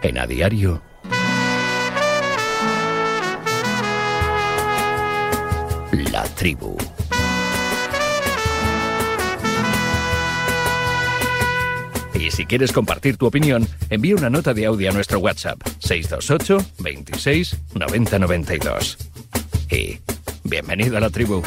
En A Diario, La Tribu. Y si quieres compartir tu opinión, envía una nota de audio a nuestro WhatsApp 628 26 90 92. Y bienvenido a La Tribu.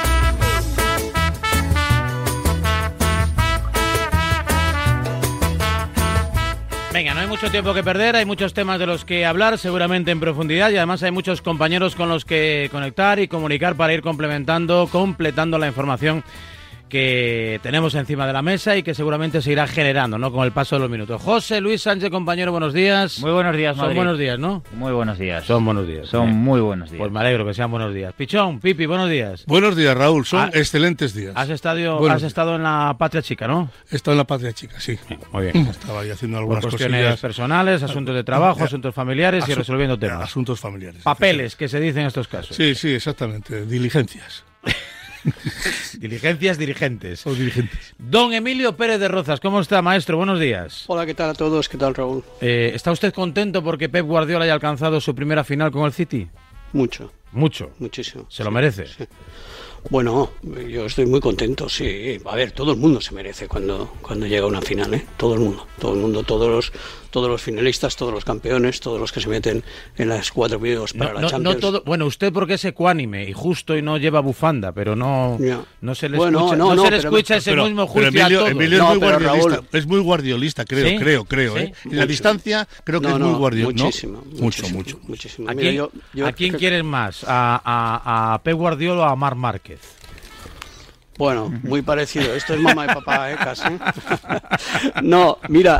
Venga, no hay mucho tiempo que perder, hay muchos temas de los que hablar, seguramente en profundidad, y además hay muchos compañeros con los que conectar y comunicar para ir completando la información que tenemos encima de la mesa y que seguramente se irá generando, ¿no?, con el paso de los minutos. José Luis Sánchez, compañero, buenos días. Muy buenos días, Madrid. Son buenos días, ¿no? Muy buenos días. Son buenos días. Son muy buenos días. Pues me alegro que sean buenos días. Pichón, Pipi, buenos días. Buenos días, Raúl. Son excelentes días. Has estado en la Patria Chica, ¿no? He estado en la Patria Chica, sí. Muy bien. Estaba ahí haciendo algunas cuestiones cosillas personales, asuntos de trabajo, asuntos familiares y resolviendo temas. Asuntos familiares. Papeles, que se dicen en estos casos. Sí, exactamente. Diligencias. Diligencias dirigentes. O dirigentes. Don Emilio Pérez de Rozas, ¿cómo está, maestro? Buenos días. Hola, ¿qué tal a todos? ¿Qué tal, Raúl? ¿Está usted contento porque Pep Guardiola haya alcanzado su primera final con el City? Mucho. Muchísimo. ¿Se lo merece? Sí. Bueno, yo estoy muy contento, sí. A ver, todo el mundo se merece cuando llega a una final, ¿eh? Todo el mundo, todos los finalistas, todos los campeones, todos los que se meten en las 4 vídeos para la Champions. Bueno, usted porque es ecuánime y justo y no lleva bufanda, pero no se le escucha ese mismo juicio pero a todos. Emilio es muy guardiolista, es muy guardiolista, creo, ¿Sí? ¿eh? En la distancia creo que es muy guardiolista. Muchísimo. ¿A quién quieres más? ¿A Pep Guardiola o a Marc Márquez? Bueno, muy parecido. Esto es mamá y papá, casi. No, mira,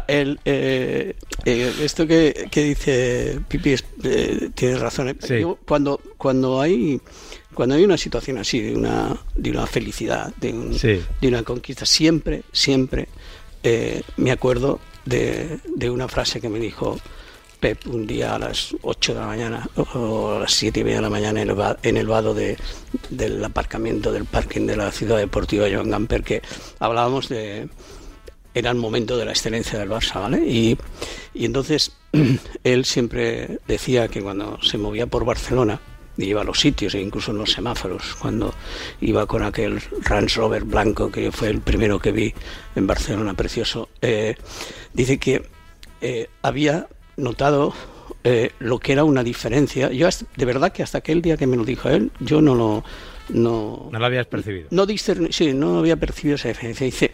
esto que dice Pipi tiene razón. Sí. Yo, cuando hay una situación así de una felicidad, de una conquista, siempre me acuerdo de una frase que me dijo Pep un día a las 8 de la mañana o a las 7:30 de la mañana en el vado del aparcamiento del parking de la ciudad deportiva Joan Gamper, que hablábamos era el momento de la excelencia del Barça, ¿vale? Y entonces él siempre decía que cuando se movía por Barcelona y iba a los sitios e incluso en los semáforos, cuando iba con aquel Range Rover blanco que fue el primero que vi en Barcelona, precioso, dice que había notado lo que era una diferencia. Yo de verdad que hasta aquel día que me lo dijo él, yo no lo habías percibido. No había percibido esa diferencia.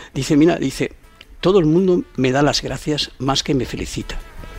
Dice, todo el mundo me da las gracias más que me felicita.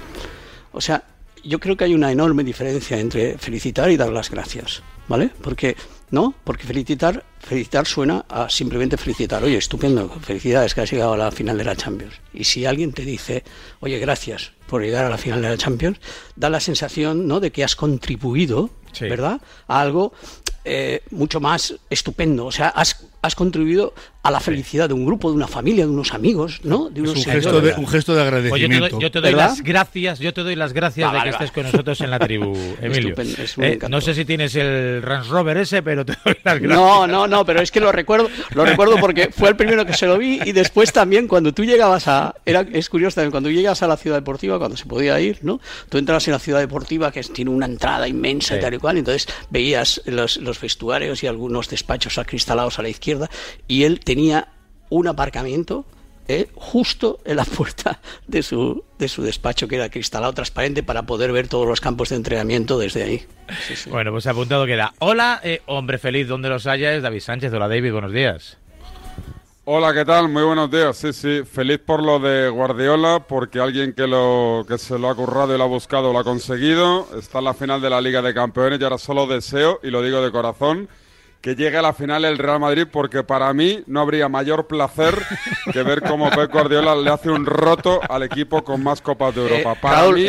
O sea, yo creo que hay una enorme diferencia entre felicitar y dar las gracias, ¿vale? Porque felicitar suena a simplemente felicitar. Oye, estupendo, felicidades que has llegado a la final de la Champions. Y si alguien te dice, oye, gracias por llegar a la final de la Champions, da la sensación, ¿no?, de que has contribuido, ¿verdad?, a algo mucho más estupendo. O sea, has contribuido a la felicidad de un grupo, de una familia, de unos amigos, ¿no? De unos un gesto de agradecimiento. Pues yo te doy las gracias, de que estés con nosotros en La Tribu, Emilio. No sé si tienes el Range Rover ese, pero te doy las gracias. No, pero es que lo recuerdo porque fue el primero que se lo vi, y después también cuando tú llegabas es curioso también, cuando llegas a la ciudad deportiva, cuando se podía ir, ¿no? Tú entras en la ciudad deportiva, que tiene una entrada inmensa y tal y cual, y entonces veías los vestuarios y algunos despachos acristalados a la izquierda, y él tenía un aparcamiento justo en la puerta de su despacho, que era cristalado, transparente, para poder ver todos los campos de entrenamiento desde ahí. Sí. Bueno, pues apuntado queda. Hola, hombre feliz donde los haya, es David Sánchez. Hola, David, buenos días. Hola, ¿qué tal? Muy buenos días. Sí, feliz por lo de Guardiola, porque alguien que se lo ha currado y lo ha buscado lo ha conseguido. Está en la final de la Liga de Campeones y ahora solo deseo, y lo digo de corazón, que llegue a la final el Real Madrid, porque para mí no habría mayor placer que ver cómo Pep Guardiola le hace un roto al equipo con más Copas de Europa. Para mí,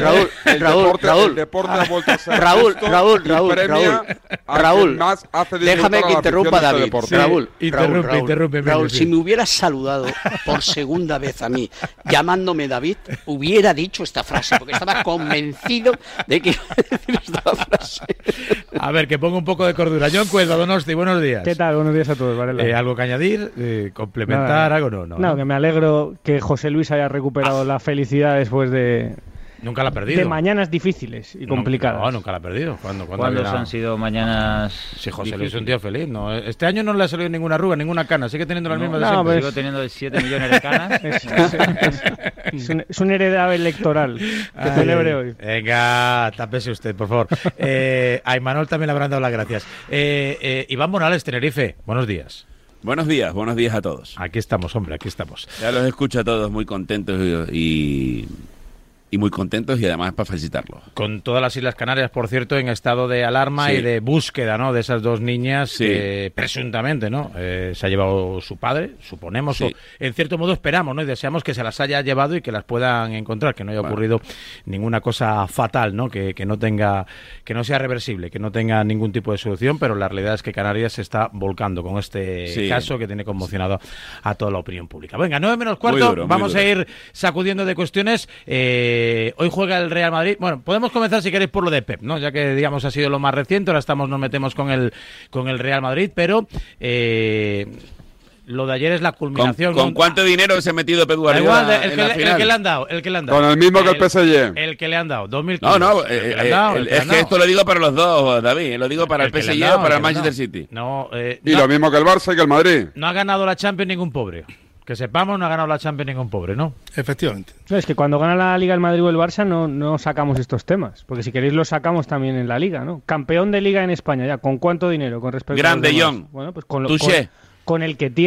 el deporte ha vuelto a ser Raúl, más hace déjame que interrumpa, David. Interrumpe. Raúl, si me hubieras saludado por segunda vez a mí llamándome David, hubiera dicho esta frase, porque estaba convencido de que iba a decir esta frase. A ver, que ponga un poco de cordura. John Cuelva, Donosti, buenos días. ¿Qué tal? Buenos días a todos, Varela. ¿Algo que añadir? ¿Complementar? Nada. ¿Algo? No, que me alegro que José Luis haya recuperado la felicidad después de Nunca la ha perdido. De mañanas difíciles y complicadas. No, nunca la ha perdido. ¿Cuándo han sido mañanas Sí, José Luis es un tío feliz. No, este año no le ha salido ninguna arruga, ninguna cana. Sigue teniendo las mismas de siempre. Pues sigo teniendo 7 millones de canas. Es un heredad electoral que celebre hoy. Venga, tápese usted, por favor. A Imanol también le habrán dado las gracias. Iván Morales, Tenerife, buenos días. Buenos días a todos. Aquí estamos, hombre, aquí estamos. Ya los escucho a todos muy contentos y muy contentos y además para felicitarlos. Con todas las Islas Canarias, por cierto, en estado de alarma y de búsqueda, ¿no? De esas dos niñas que presuntamente, ¿no? Se ha llevado su padre, suponemos, o en cierto modo esperamos, ¿no? Y deseamos que se las haya llevado y que las puedan encontrar, que no haya ocurrido ninguna cosa fatal, ¿no? Que no sea reversible, que no tenga ningún tipo de solución, pero la realidad es que Canarias se está volcando con este caso que tiene conmocionado a toda la opinión pública. Venga, 9:15, vamos a ir sacudiendo de cuestiones. Hoy juega el Real Madrid. Bueno, podemos comenzar si queréis por lo de Pep, ¿no? Ya que digamos ha sido lo más reciente, ahora nos metemos con el Real Madrid, pero lo de ayer es la culminación. ¿Con cuánto dinero se ha metido Pep Guardiola en la final? El que le han dado. Con el mismo que el PSG. El que le han dado, 2.000 kilos. Es que esto lo digo para los dos, David. Lo digo para el PSG o para el Manchester City. Y lo mismo que el Barça y que el Madrid. No ha ganado la Champions ningún pobre. Que sepamos, no ha ganado la Champions ningún pobre, ¿no? Efectivamente. Es que cuando gana la Liga el Madrid o el Barça no sacamos estos temas, porque si queréis los sacamos también en la Liga, ¿no? Campeón de Liga en España, ya, ¿con cuánto dinero con respecto a los demás? Grande, John. Bueno, pues con el que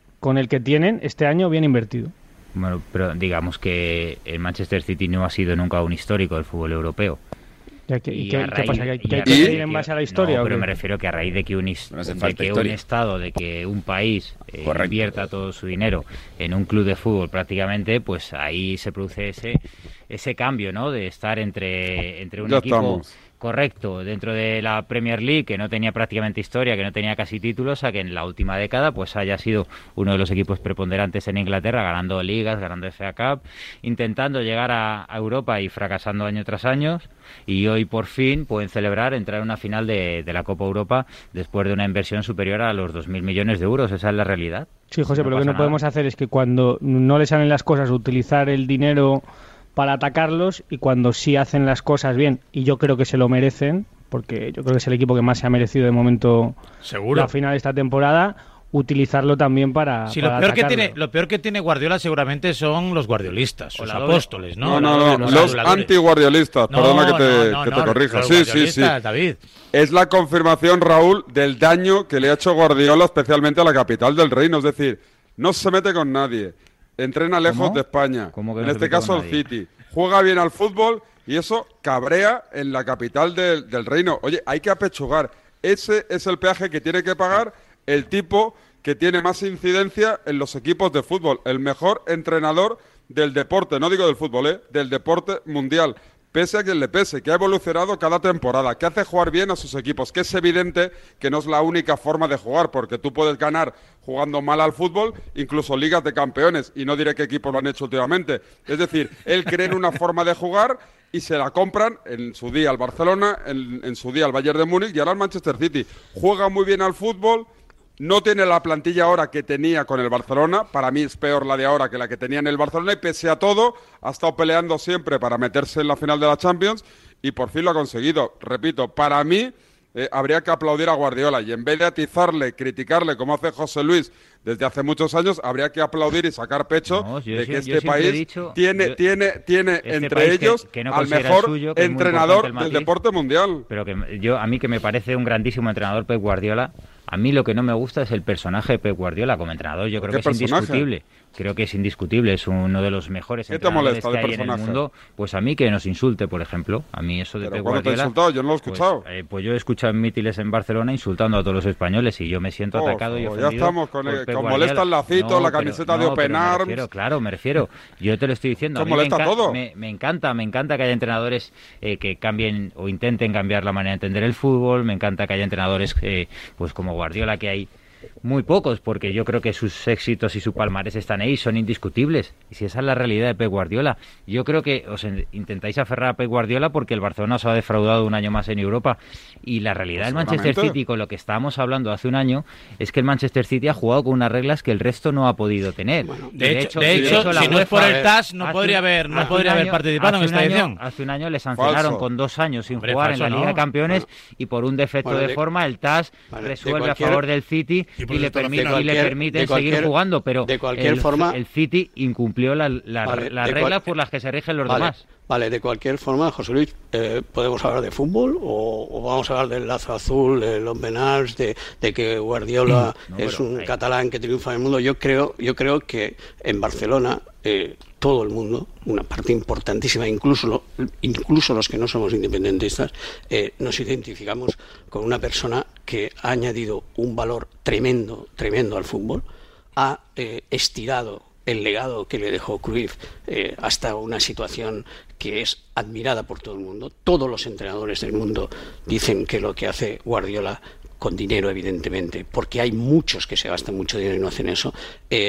tienen este año bien invertido. Bueno, pero digamos que el Manchester City no ha sido nunca un histórico del fútbol europeo. ¿Qué pasa? ¿Que hay que medir en base a la historia? No, pero me refiero que a raíz de que un Estado, de que un país invierta todo su dinero en un club de fútbol prácticamente, pues ahí se produce ese cambio, ¿no? De estar entre un equipo correcto dentro de la Premier League, que no tenía prácticamente historia, que no tenía casi títulos, a que en la última década pues haya sido uno de los equipos preponderantes en Inglaterra, ganando ligas, ganando FA Cup, intentando llegar a Europa y fracasando año tras año, y hoy por fin pueden celebrar entrar en una final de la Copa Europa después de una inversión superior a los 2.000 millones de euros. Esa es la realidad. Sí, José, pero lo que no podemos hacer es que cuando no le salen las cosas utilizar el dinero para atacarlos, y cuando sí hacen las cosas bien, y yo creo que se lo merecen, porque yo creo que es el equipo que más se ha merecido de momento la final de esta temporada, utilizarlo también para lo peor que tiene Guardiola seguramente son los guardiolistas, sus apóstoles, ¿no? Los antiguardiolistas, perdona que te corrija. Sí. David. Es la confirmación, Raúl, del daño que le ha hecho Guardiola especialmente a la capital del reino, es decir, no se mete con nadie. Entrena lejos de España, en este caso el City. Juega bien al fútbol y eso cabrea en la capital del reino. Oye, hay que apechugar. Ese es el peaje que tiene que pagar el tipo que tiene más incidencia en los equipos de fútbol. El mejor entrenador del deporte, no digo del fútbol, del deporte mundial. Pese a quien le pese, que ha evolucionado cada temporada, que hace jugar bien a sus equipos, que es evidente que no es la única forma de jugar, porque tú puedes ganar jugando mal al fútbol, incluso ligas de campeones, y no diré qué equipos lo han hecho últimamente. Es decir, él cree en una forma de jugar y se la compran en su día al Barcelona, en su día al Bayern de Múnich y ahora al Manchester City. Juega muy bien al fútbol. No tiene la plantilla ahora que tenía con el Barcelona. Para mí es peor la de ahora que la que tenía en el Barcelona. Y pese a todo, ha estado peleando siempre para meterse en la final de la Champions. Y por fin lo ha conseguido. Repito, para mí habría que aplaudir a Guardiola. Y en vez de atizarle, criticarle, como hace José Luis desde hace muchos años, habría que aplaudir y sacar pecho de que este país tiene entre ellos al mejor entrenador del deporte mundial. Pero a mí que me parece un grandísimo entrenador, Pep Guardiola. A mí lo que no me gusta es el personaje de Pep Guardiola como entrenador. Yo creo que es indiscutible. Creo que es indiscutible. Es uno de los mejores entrenadores que hay en el mundo. Pues a mí que nos insulte, por ejemplo. A mí eso de Pep Guardiola... ¿Cuándo te ha insultado? Yo no lo he escuchado. Pues yo he escuchado en mítines en Barcelona insultando a todos los españoles y yo me siento atacado y ofendido. Ya estamos con molesta el lacito, la camiseta de Open Arms... Me refiero. Yo te lo estoy diciendo. Molesta todo. Me encanta que haya entrenadores que cambien o intenten cambiar la manera de entender el fútbol. Me encanta que haya entrenadores pues como Guardiola, que hay muy pocos, porque yo creo que sus éxitos y su palmarés están ahí, son indiscutibles. Y si esa es la realidad de Pep Guardiola, yo creo que os intentáis aferrar a Pep Guardiola porque el Barcelona os ha defraudado un año más en Europa. Y la realidad del Manchester City, con lo que estábamos hablando hace un año, es que el Manchester City ha jugado con unas reglas que el resto no ha podido tener. Bueno, de hecho, si no es por el TAS, no podría haber participado en esta edición. Hace un año le sancionaron con 2 años sin jugar en la Liga de Campeones, y por un defecto de forma el TAS resuelve a favor del City y le permiten seguir jugando, pero de cualquier forma el City incumplió las reglas por las que se rigen los demás. Vale, de cualquier forma, José Luis, podemos hablar de fútbol o vamos a hablar del lazo azul, de los Benals, de que Guardiola es un catalán que triunfa en el mundo. Yo creo que en Barcelona todo el mundo, una parte importantísima, incluso los que no somos independentistas, nos identificamos con una persona que ha añadido un valor tremendo al fútbol, ha estirado el legado que le dejó Cruyff hasta una situación que es admirada por todo el mundo. Todos los entrenadores del mundo dicen que lo que hace Guardiola, con dinero evidentemente, porque hay muchos que se gastan mucho dinero y no hacen eso,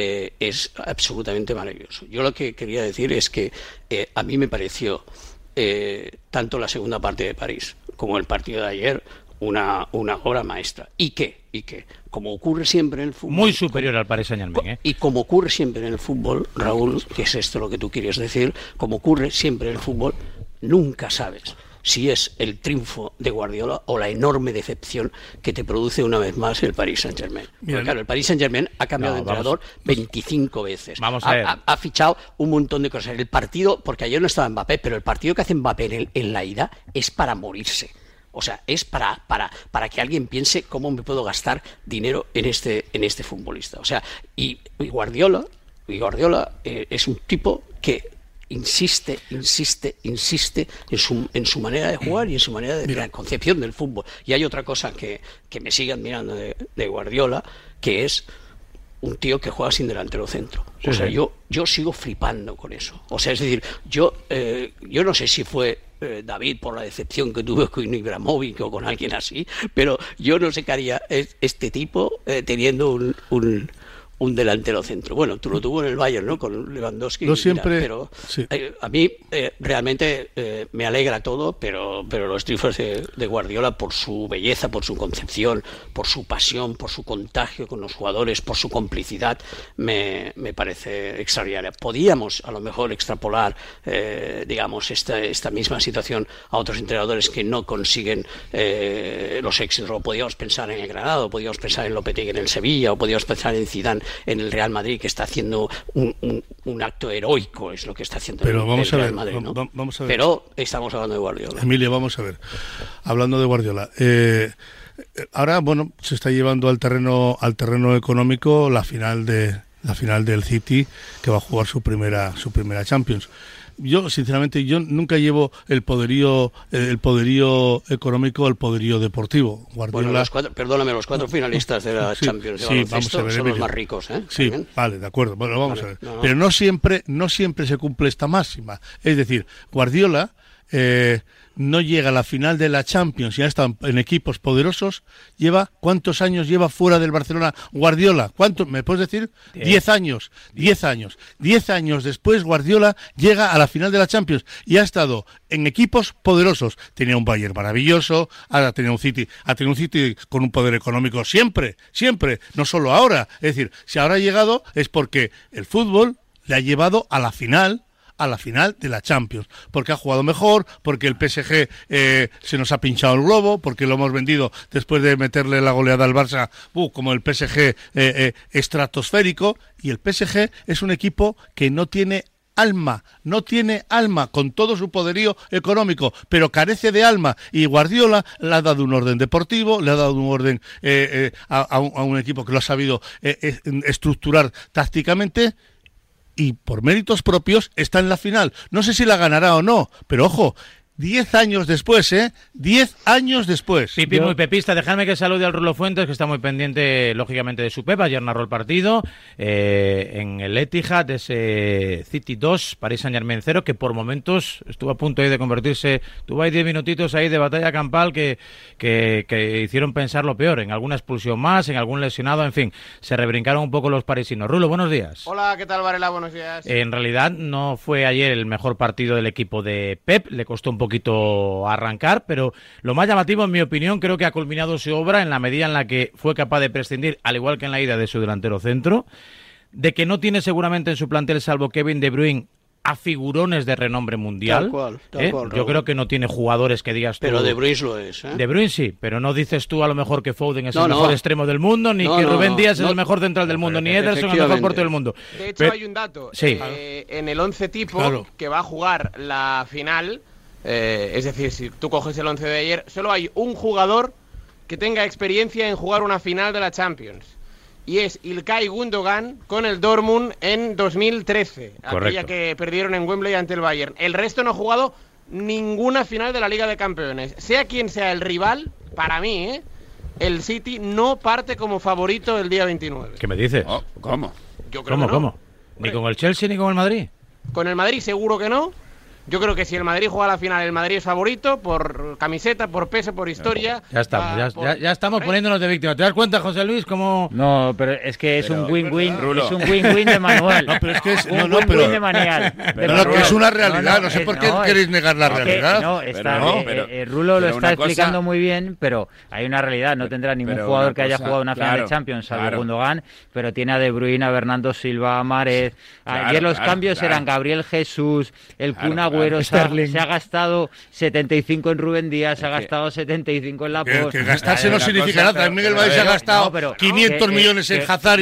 es absolutamente maravilloso. Yo lo que quería decir es que a mí me pareció tanto la segunda parte de París como el partido de ayer una obra maestra. ¿Y qué? Como ocurre siempre en el fútbol... Muy superior al Paris Saint-Germain, Y como ocurre siempre en el fútbol, Raúl, que es esto lo que tú quieres decir, como ocurre siempre en el fútbol, nunca sabes si es el triunfo de Guardiola o la enorme decepción que te produce una vez más el Paris Saint-Germain. Porque claro, el Paris Saint-Germain ha cambiado de entrenador 25 veces. Ha fichado un montón de cosas. El partido, porque ayer no estaba Mbappé, pero el partido que hace Mbappé en la ida es para morirse. O sea, es para que alguien piense cómo me puedo gastar dinero en este futbolista. O sea, y Guardiola es un tipo que insiste en su manera de jugar y en su manera de la concepción del fútbol. Y hay otra cosa que me sigue admirando de Guardiola, que es un tío que juega sin delantero centro. O sea, yo sigo flipando con eso. O sea, es decir, yo no sé si fue David por la decepción que tuve con Ibrahimovic o con alguien así, pero yo no sé qué haría este tipo teniendo un delantero centro. Bueno, tú lo tuvo en el Bayern, ¿no? Con Lewandowski. Pero sí. A mí realmente me alegra todo, pero los triunfos de Guardiola, por su belleza, por su concepción, por su pasión, por su contagio con los jugadores, por su complicidad, me parece extraordinaria. Podíamos a lo mejor extrapolar, digamos, esta misma situación a otros entrenadores que no consiguen los éxitos. O podíamos pensar en el Granada, o podíamos pensar en Lopetegui en el Sevilla, o podíamos pensar en Zidane en el Real Madrid, que está haciendo un acto heroico, es lo que está haciendo el Real Madrid, ¿no? Vamos a ver. Pero estamos hablando de Guardiola. Emilio, vamos a ver. Hablando de Guardiola, ahora, bueno, se está llevando al terreno económico la final del City, que va a jugar su primera Champions. Yo, sinceramente, nunca llevo el poderío económico al poderío deportivo. Guardiola... Bueno, los cuatro finalistas de la Champions de baloncesto son los más ricos, ¿eh? Sí, ¿también? Vale, de acuerdo. Bueno, vamos a ver. No. Pero no siempre se cumple esta máxima. Es decir, Guardiola no llega a la final de la Champions, ya está en equipos poderosos. ¿Cuántos años lleva fuera del Barcelona Guardiola? ¿Cuántos? ¿Me puedes decir? 10 años. 10 años. 10 años después Guardiola llega a la final de la Champions y ha estado en equipos poderosos. Tenía un Bayern maravilloso, ahora tenía un City con un poder económico siempre, no solo ahora. Es decir, si ahora ha llegado es porque el fútbol le ha llevado a la final de la Champions, porque ha jugado mejor, porque el PSG se nos ha pinchado el globo, porque lo hemos vendido después de meterle la goleada al Barça, como el PSG estratosférico, y el PSG es un equipo que no tiene alma con todo su poderío económico, pero carece de alma, y Guardiola le ha dado un orden deportivo, le ha dado un orden a un equipo que lo ha sabido estructurar tácticamente, y por méritos propios está en la final. No sé si la ganará o no, pero ojo, 10 años después, 10 años después. Pipi, muy pepista. Dejadme que salude al Rulo Fuentes, que está muy pendiente, lógicamente, de su Pep. Ayer narró el partido en el Etihad, de ese City 2, Paris Saint-Germain 0, que por momentos estuvo a punto ahí de convertirse. Tuvo ahí 10 minutitos ahí de batalla campal que hicieron pensar lo peor, en alguna expulsión más, en algún lesionado, en fin. Se rebrincaron un poco los parisinos. Rulo, buenos días. Hola, ¿qué tal, Varela? Buenos días. En realidad no fue ayer el mejor partido del equipo de Pep, le costó un poquito arrancar, pero lo más llamativo, en mi opinión, creo que ha culminado su obra en la medida en la que fue capaz de prescindir, al igual que en la ida, de su delantero centro, de que no tiene seguramente en su plantel, salvo Kevin De Bruyne, a figurones de renombre mundial. Tal cual, yo creo que no tiene jugadores que digas tú. Pero De Bruyne lo es. De Bruyne sí, pero no dices tú a lo mejor que Foden es el mejor extremo del mundo, ni que Rubén Díaz es el mejor central del mundo, ni Ederson el mejor portero del mundo. De hecho, hay un dato. Sí. En el 11 tipo que va a jugar la final, es decir, si tú coges el 11 de ayer, solo hay un jugador que tenga experiencia en jugar una final de la Champions. Y es Ilkay Gundogan con el Dortmund en 2013, aquella que perdieron en Wembley ante el Bayern. El resto no ha jugado ninguna final de la Liga de Campeones. Sea quien sea el rival, para mí, el City no parte como favorito el día 29. ¿Qué me dices? ¿Cómo? Yo creo que no. ¿Cómo? ¿Ni con el Chelsea ni con el Madrid? Con el Madrid seguro que no. Yo creo que si el Madrid juega la final, el Madrid es favorito por camiseta, por peso, por historia. Ya estamos, ya estamos poniéndonos de víctimas. ¿Te das cuenta, José Luis, cómo...? No, pero es que es un win-win, es un win-win de manual. No, pero es que es un win-win de manual. Pero que es una realidad, no sé por qué queréis negar la realidad. Rulo lo está explicando muy bien, pero hay una realidad. No tendrá ningún jugador que haya jugado una final de Champions, salvo Gundogan, pero tiene a De Bruyne, a Bernardo Silva, a Mahrez. Ayer los cambios eran Gabriel Jesús, el Kun Agüero, se ha gastado 75 en Rubén Díaz, se ha gastado 75 en Laporte. Que gastarse no significa nada. Miguel Valls se ha gastado 500 millones en Hazard y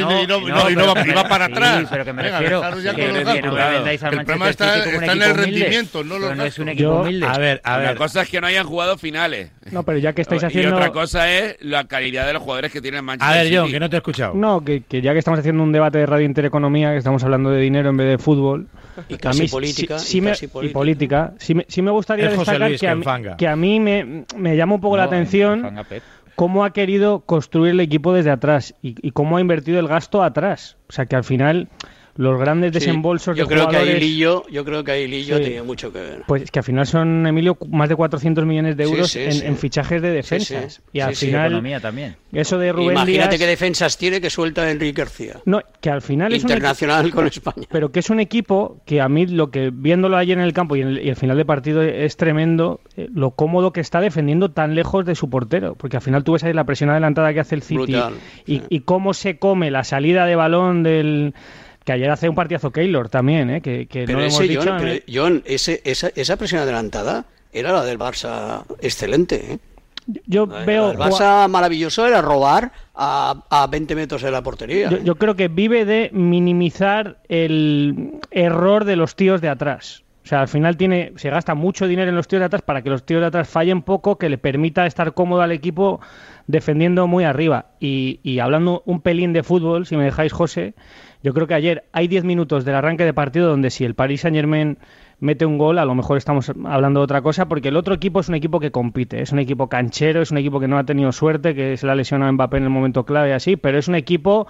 va para atrás. Sí, pero que me refiero que no me vendáis al Manchester City como un equipo en el rendimiento, no es un equipo humilde. A ver. La cosa es que no hayan jugado finales. No, pero ya que estáis haciendo... Y otra cosa es la calidad de los jugadores que tiene el Manchester City. A ver, John, que no te he escuchado. No, que ya que estamos haciendo un debate de Radio Intereconomía, que estamos hablando de dinero en vez de fútbol... Y casi política. Y política. Sí me gustaría destacar que a mí me llama un poco la atención cómo ha querido construir el equipo desde atrás y cómo ha invertido el gasto atrás. O sea, que al final... Los grandes desembolsos de jugadores... Yo creo que ahí Lillo tenía mucho que ver. Pues es que al final son, Emilio, más de 400 millones de euros en fichajes de defensas. Y al final... economía también. Eso de Rubén Imagínate Díaz... qué defensas tiene que suelta Enrique García. No, que al final es internacional con España. Pero que es un equipo que a mí, lo que viéndolo ayer en el campo y el final de partido es tremendo, lo cómodo que está defendiendo tan lejos de su portero. Porque al final tú ves ahí la presión adelantada que hace el City. Brutal, y cómo se come la salida de balón del... Que ayer hace un partidazo Keylor también, que pero no lo hemos dicho. John, esa presión adelantada era la del Barça excelente, Yo veo... El Barça maravilloso era robar a 20 metros de la portería. Yo creo que vive de minimizar el error de los tíos de atrás. O sea, al final se gasta mucho dinero en los tíos de atrás para que los tíos de atrás fallen poco, que le permita estar cómodo al equipo defendiendo muy arriba. Y hablando un pelín de fútbol, si me dejáis, José... Yo creo que ayer hay 10 minutos del arranque de partido donde si el Paris Saint-Germain mete un gol, a lo mejor estamos hablando de otra cosa, porque el otro equipo es un equipo que compite, es un equipo canchero, es un equipo que no ha tenido suerte, que se le ha lesionado a Mbappé en el momento clave así, pero es un equipo.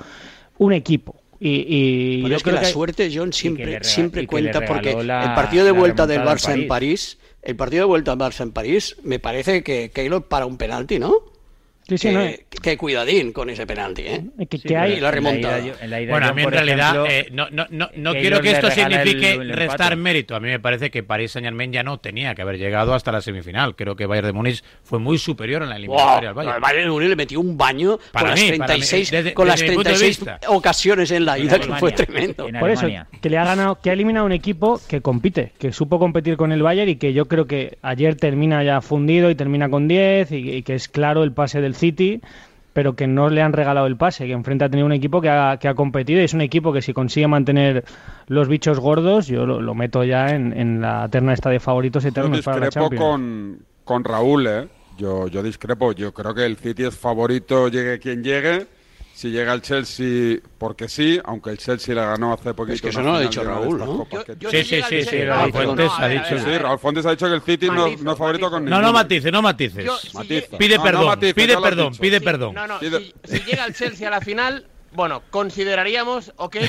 Y yo creo que la suerte, John, siempre cuenta, porque el partido de vuelta del Barça en París, me parece que Keylor para un penalti, ¿no? Sí, que cuidadín con ese penalti, que hay la remontada. Bueno, a mí en realidad no quiero que esto signifique restar mérito. A mí me parece que Paris Saint-Germain ya no tenía que haber llegado hasta la semifinal. Creo que Bayern de Múnich fue muy superior en la eliminatoria al Bayern. El Bayern de Múnich le metió un baño con las 36 ocasiones en la ida, que fue tremendo. Por eso, que ha eliminado un equipo que compite, que supo competir con el Bayern y que yo creo que ayer termina ya fundido y termina con 10 y que es claro el pase del City, pero que no le han regalado el pase, que enfrente ha tenido un equipo que ha competido y es un equipo que si consigue mantener los bichos gordos, yo lo meto ya en la terna esta de favoritos eternos para la Champions. Yo discrepo con Raúl, Yo discrepo, yo creo que el City es favorito, llegue quien llegue, si llega el Chelsea porque sí, aunque el Chelsea le ganó hace poquito. Es que eso no lo ha dicho Raúl, ¿no? Sí, Raúl Fuentes ha dicho. Sí, Raúl Fuentes ha dicho que el City no es favorito con ninguno. No matices. Pide perdón. No, si llega el Chelsea a la final, bueno, consideraríamos,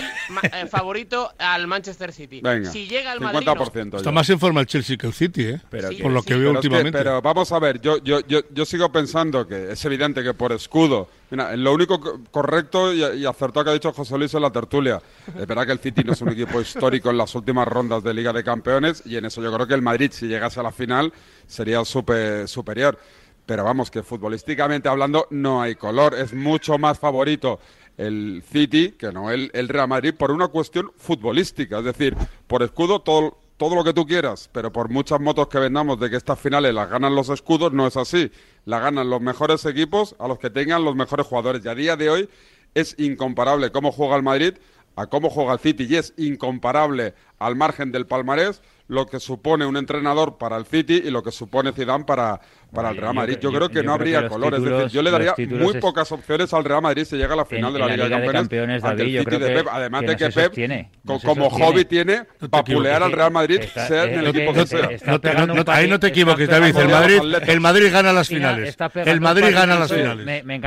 favorito al Manchester City. Venga, si llega al Madrid, 50%. Está más en forma el Chelsea que el City, por lo que veo últimamente. Pero vamos a ver, yo sigo pensando que es evidente que por escudo, mira, lo único correcto y acertado que ha dicho José Luis en la tertulia, es verdad que el City no es un equipo histórico en las últimas rondas de Liga de Campeones, y en eso yo creo que el Madrid, si llegase a la final, sería superior. Pero vamos, que futbolísticamente hablando no hay color, es mucho más favorito el City que no el Real Madrid por una cuestión futbolística, es decir, por escudo todo lo que tú quieras, pero por muchas motos que vendamos de que estas finales las ganan los escudos, no es así, las ganan los mejores equipos a los que tengan los mejores jugadores, y a día de hoy es incomparable cómo juega el Madrid a cómo juega el City, y es incomparable al margen del palmarés lo que supone un entrenador para el City y lo que supone Zidane para el Real Madrid. Yo creo que no habría color, es decir, yo le daría muy pocas opciones al Real Madrid si llega a la final de la Liga de Campeones ante el City de Pep, además de que Pep, como hobby tiene vapulear al Real Madrid, sea en el equipo que sea. Ahí no te equivoques, David, el Madrid gana las finales. El Madrid gana las finales. Me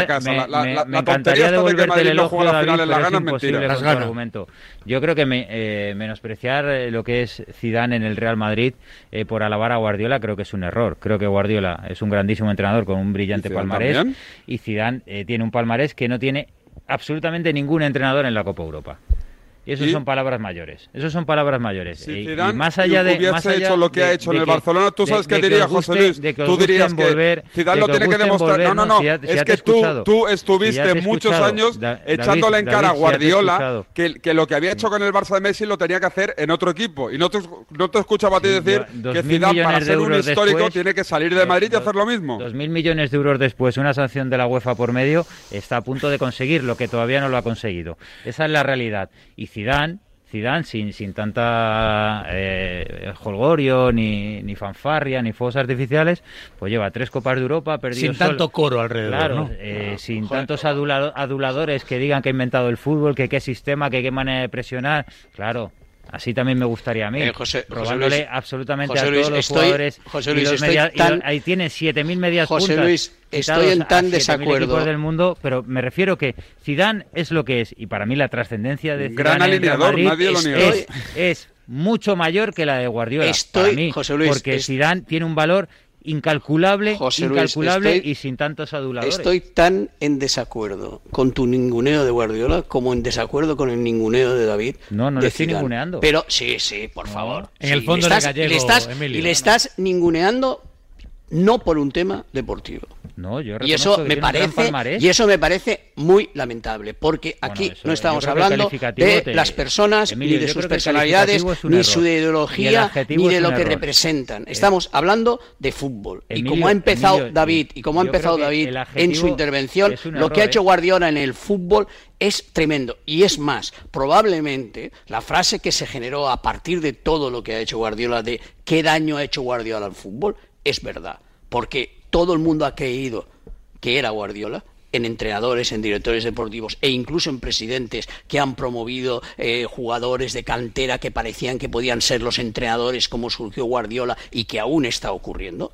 encantaría devolverte el elogio, David, pero es imposible con tu argumento. Yo creo que menospreciar lo que es Zidane en el Real Madrid por alabar a Guardiola creo que es un error. Creo que Guardiola es un grandísimo entrenador con un brillante palmarés también. Y Zidane tiene un palmarés que no tiene absolutamente ningún entrenador en la Copa Europa. Y eso son palabras mayores. Si Zidane más allá de hecho lo que ha hecho en el Barcelona, tú sabes qué diría José Luis. Tú dirías que Zidane lo tiene que demostrar. No. Es que tú estuviste muchos años echándole en cara a Guardiola que lo que había hecho con el Barça de Messi lo tenía que hacer en otro equipo. Y no te escuchaba a ti decir que Zidane, para ser un histórico, tiene que salir de Madrid y hacer lo mismo. 2.000 millones de euros después, una sanción de la UEFA por medio, está a punto de conseguir lo que todavía no lo ha conseguido. Esa es la realidad. Y Zidane sin tanta jolgorio, ni fanfarria, ni fuegos artificiales, pues lleva 3 Copas de Europa, perdido sin tanto coro alrededor, claro, ¿no? Sin tantos aduladores que digan que ha inventado el fútbol, que qué sistema, que qué manera de presionar, claro. Así también me gustaría a mí, robándole Luis, absolutamente a todos los jugadores. José Luis, ahí tiene 7.000 medias José puntas. Luis, estoy en tan desacuerdo del mundo, pero me refiero que Zidane es lo que es, y para mí la trascendencia de Zidane gran alineador, nadie lo niega. Es mucho mayor que la de Guardiola, para mí, José Luis, porque Zidane tiene un valor incalculable y sin tantos aduladores. Estoy tan en desacuerdo con tu ninguneo de Guardiola como en desacuerdo con el ninguneo de David. No le estoy ninguneando. Pero sí, por favor. En el fondo le estás ninguneando no por un tema deportivo. No, yo y eso me parece muy lamentable, porque aquí no estamos hablando de las personas, ni de sus personalidades, ni su ideología, ni de lo que representan. Estamos hablando de fútbol. Y como ha empezado David en su intervención, lo que ha hecho Guardiola en el fútbol es tremendo. Y es más, probablemente la frase que se generó a partir de todo lo que ha hecho Guardiola, de qué daño ha hecho Guardiola al fútbol, es verdad. Porque todo el mundo ha creído que era Guardiola, en entrenadores, en directores deportivos e incluso en presidentes que han promovido jugadores de cantera que parecían que podían ser los entrenadores, como surgió Guardiola, y que aún está ocurriendo,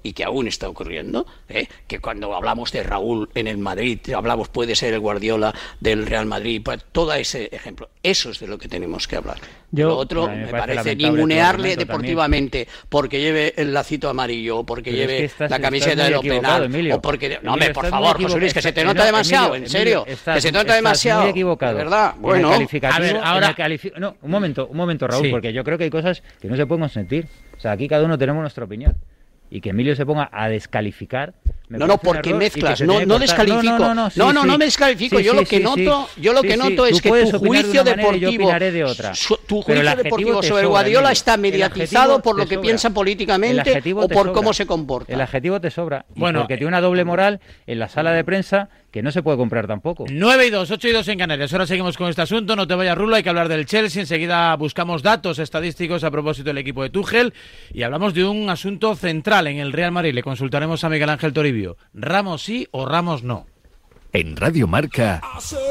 que cuando hablamos de Raúl en el Madrid, hablamos, puede ser el Guardiola del Real Madrid, todo ese ejemplo. Eso es de lo que tenemos que hablar. Lo otro me parece ningunearle deportivamente porque lleve el lacito amarillo o porque lleve la camiseta de lo penal, Emilio, o porque... No, hombre, por favor, José Luis, que se te nota demasiado, en serio, que se te nota demasiado. Muy equivocado. De verdad, bueno. A ver, ahora... No, un momento, Raúl, porque yo creo que hay cosas que no se pueden consentir. O sea, aquí cada uno tenemos nuestra opinión. Y que Emilio se ponga a descalificar. No, porque mezclas, no descalifico. No me descalifico. Yo lo que noto es que tu juicio deportivo, tu juicio deportivo sobre Guardiola está mediatizado por lo que piensa políticamente o por cómo se comporta. El adjetivo te sobra. Porque tiene una doble moral en la sala de prensa que no se puede comprar tampoco. 9-2, 8-2 en Canarias. Ahora seguimos con este asunto. No te vayas, Rulo, hay que hablar del Chelsea. Enseguida buscamos datos estadísticos a propósito del equipo de Tuchel y hablamos de un asunto central en el Real Madrid. Le consultaremos a Miguel Ángel Toribio. ¿Ramos sí o Ramos no? En Radio Marca.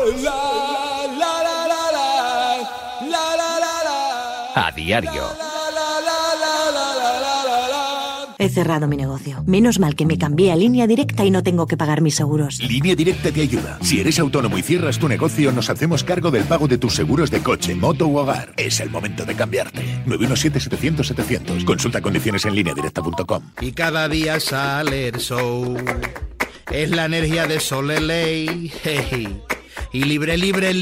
A diario. He cerrado mi negocio. Menos mal que me cambié a Línea Directa y no tengo que pagar mis seguros. Línea Directa te ayuda. Si eres autónomo y cierras tu negocio, nos hacemos cargo del pago de tus seguros de coche, moto u hogar. Es el momento de cambiarte. 917-700-700. Consulta condiciones en lineadirecta.com. Y cada día sale el sol. Es la energía de Soleley. Hey. Y libre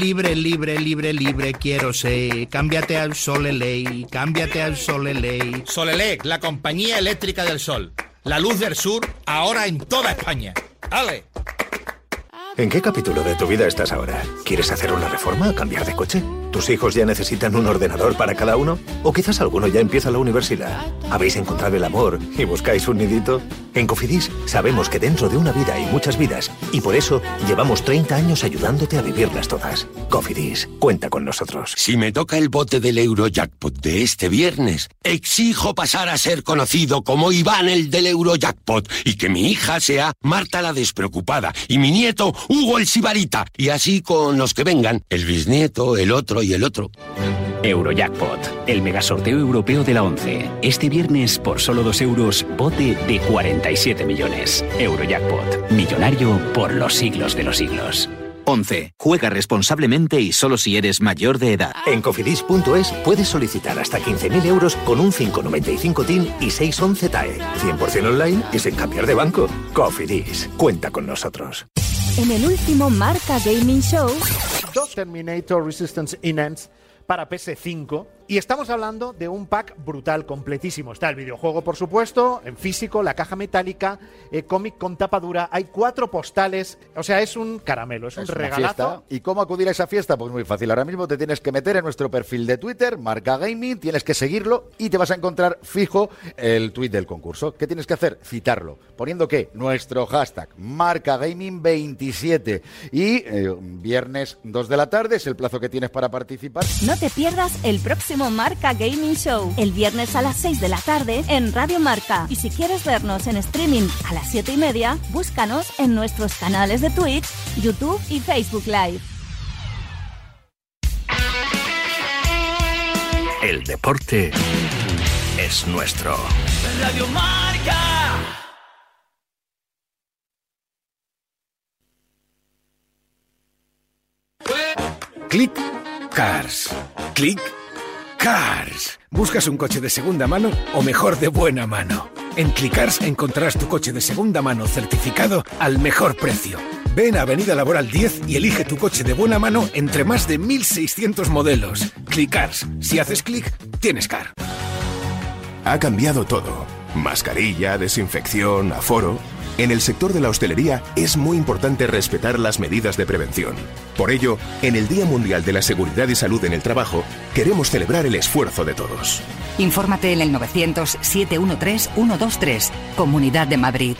quiero ser. Cámbiate al Soleley, cámbiate al Soleley. Solelec, la compañía eléctrica del sol. La luz del sur, ahora en toda España. ¡Ale! ¿En qué capítulo de tu vida estás ahora? ¿Quieres hacer una reforma o cambiar de coche? ¿Tus hijos ya necesitan un ordenador para cada uno? ¿O quizás alguno ya empieza la universidad? ¿Habéis encontrado el amor y buscáis un nidito? En Cofidis sabemos que dentro de una vida hay muchas vidas y por eso llevamos 30 años ayudándote a vivirlas todas. Cofidis, cuenta con nosotros. Si me toca el bote del Eurojackpot de este viernes, exijo pasar a ser conocido como Iván el del Eurojackpot y que mi hija sea Marta la despreocupada y mi nieto Hugo el Sibarita, y así con los que vengan, el bisnieto, el otro y el otro. Eurojackpot, el megasorteo europeo de la 11. Este viernes, por solo 2 euros, bote de 47 millones. Eurojackpot, millonario por los siglos de los siglos. 11. Juega responsablemente y solo si eres mayor de edad. En cofidis.es puedes solicitar hasta 15.000 euros con un 595 TIN y 611 TAE. 100% online y sin cambiar de banco. Cofidis, cuenta con nosotros. En el último Marca Gaming Show, Terminator Resistance Enhanced para PS5 y estamos hablando de un pack brutal, completísimo. Está el videojuego, por supuesto, en físico, la caja metálica, cómic con tapa dura, hay 4 postales, o sea, es un caramelo, es un regalazo. ¿Y cómo acudir a esa fiesta? Pues muy fácil, ahora mismo te tienes que meter en nuestro perfil de Twitter, Marca Gaming, tienes que seguirlo y te vas a encontrar fijo el tweet del concurso. ¿Qué tienes que hacer? Citarlo, poniendo que nuestro hashtag Marca Gaming 27 y viernes 2 de la tarde es el plazo que tienes para participar. no te pierdas el próximo Marca Gaming Show, el viernes a las 6 de la tarde en Radio Marca. Y si quieres vernos en streaming a las 7:30, búscanos en nuestros canales de Twitch, YouTube y Facebook Live. El deporte es nuestro. Radio Marca. Click Cars. Click Cars. ¿Buscas un coche de segunda mano o mejor de buena mano? En Clickcars encontrarás tu coche de segunda mano certificado al mejor precio. Ven a Avenida Laboral 10 y elige tu coche de buena mano entre más de 1.600 modelos. Clickcars. Si haces clic, tienes car. Ha cambiado todo. Mascarilla, desinfección, aforo. En el sector de la hostelería es muy importante respetar las medidas de prevención. Por ello, en el Día Mundial de la Seguridad y Salud en el Trabajo, queremos celebrar el esfuerzo de todos. Infórmate en el 900-713-123, Comunidad de Madrid.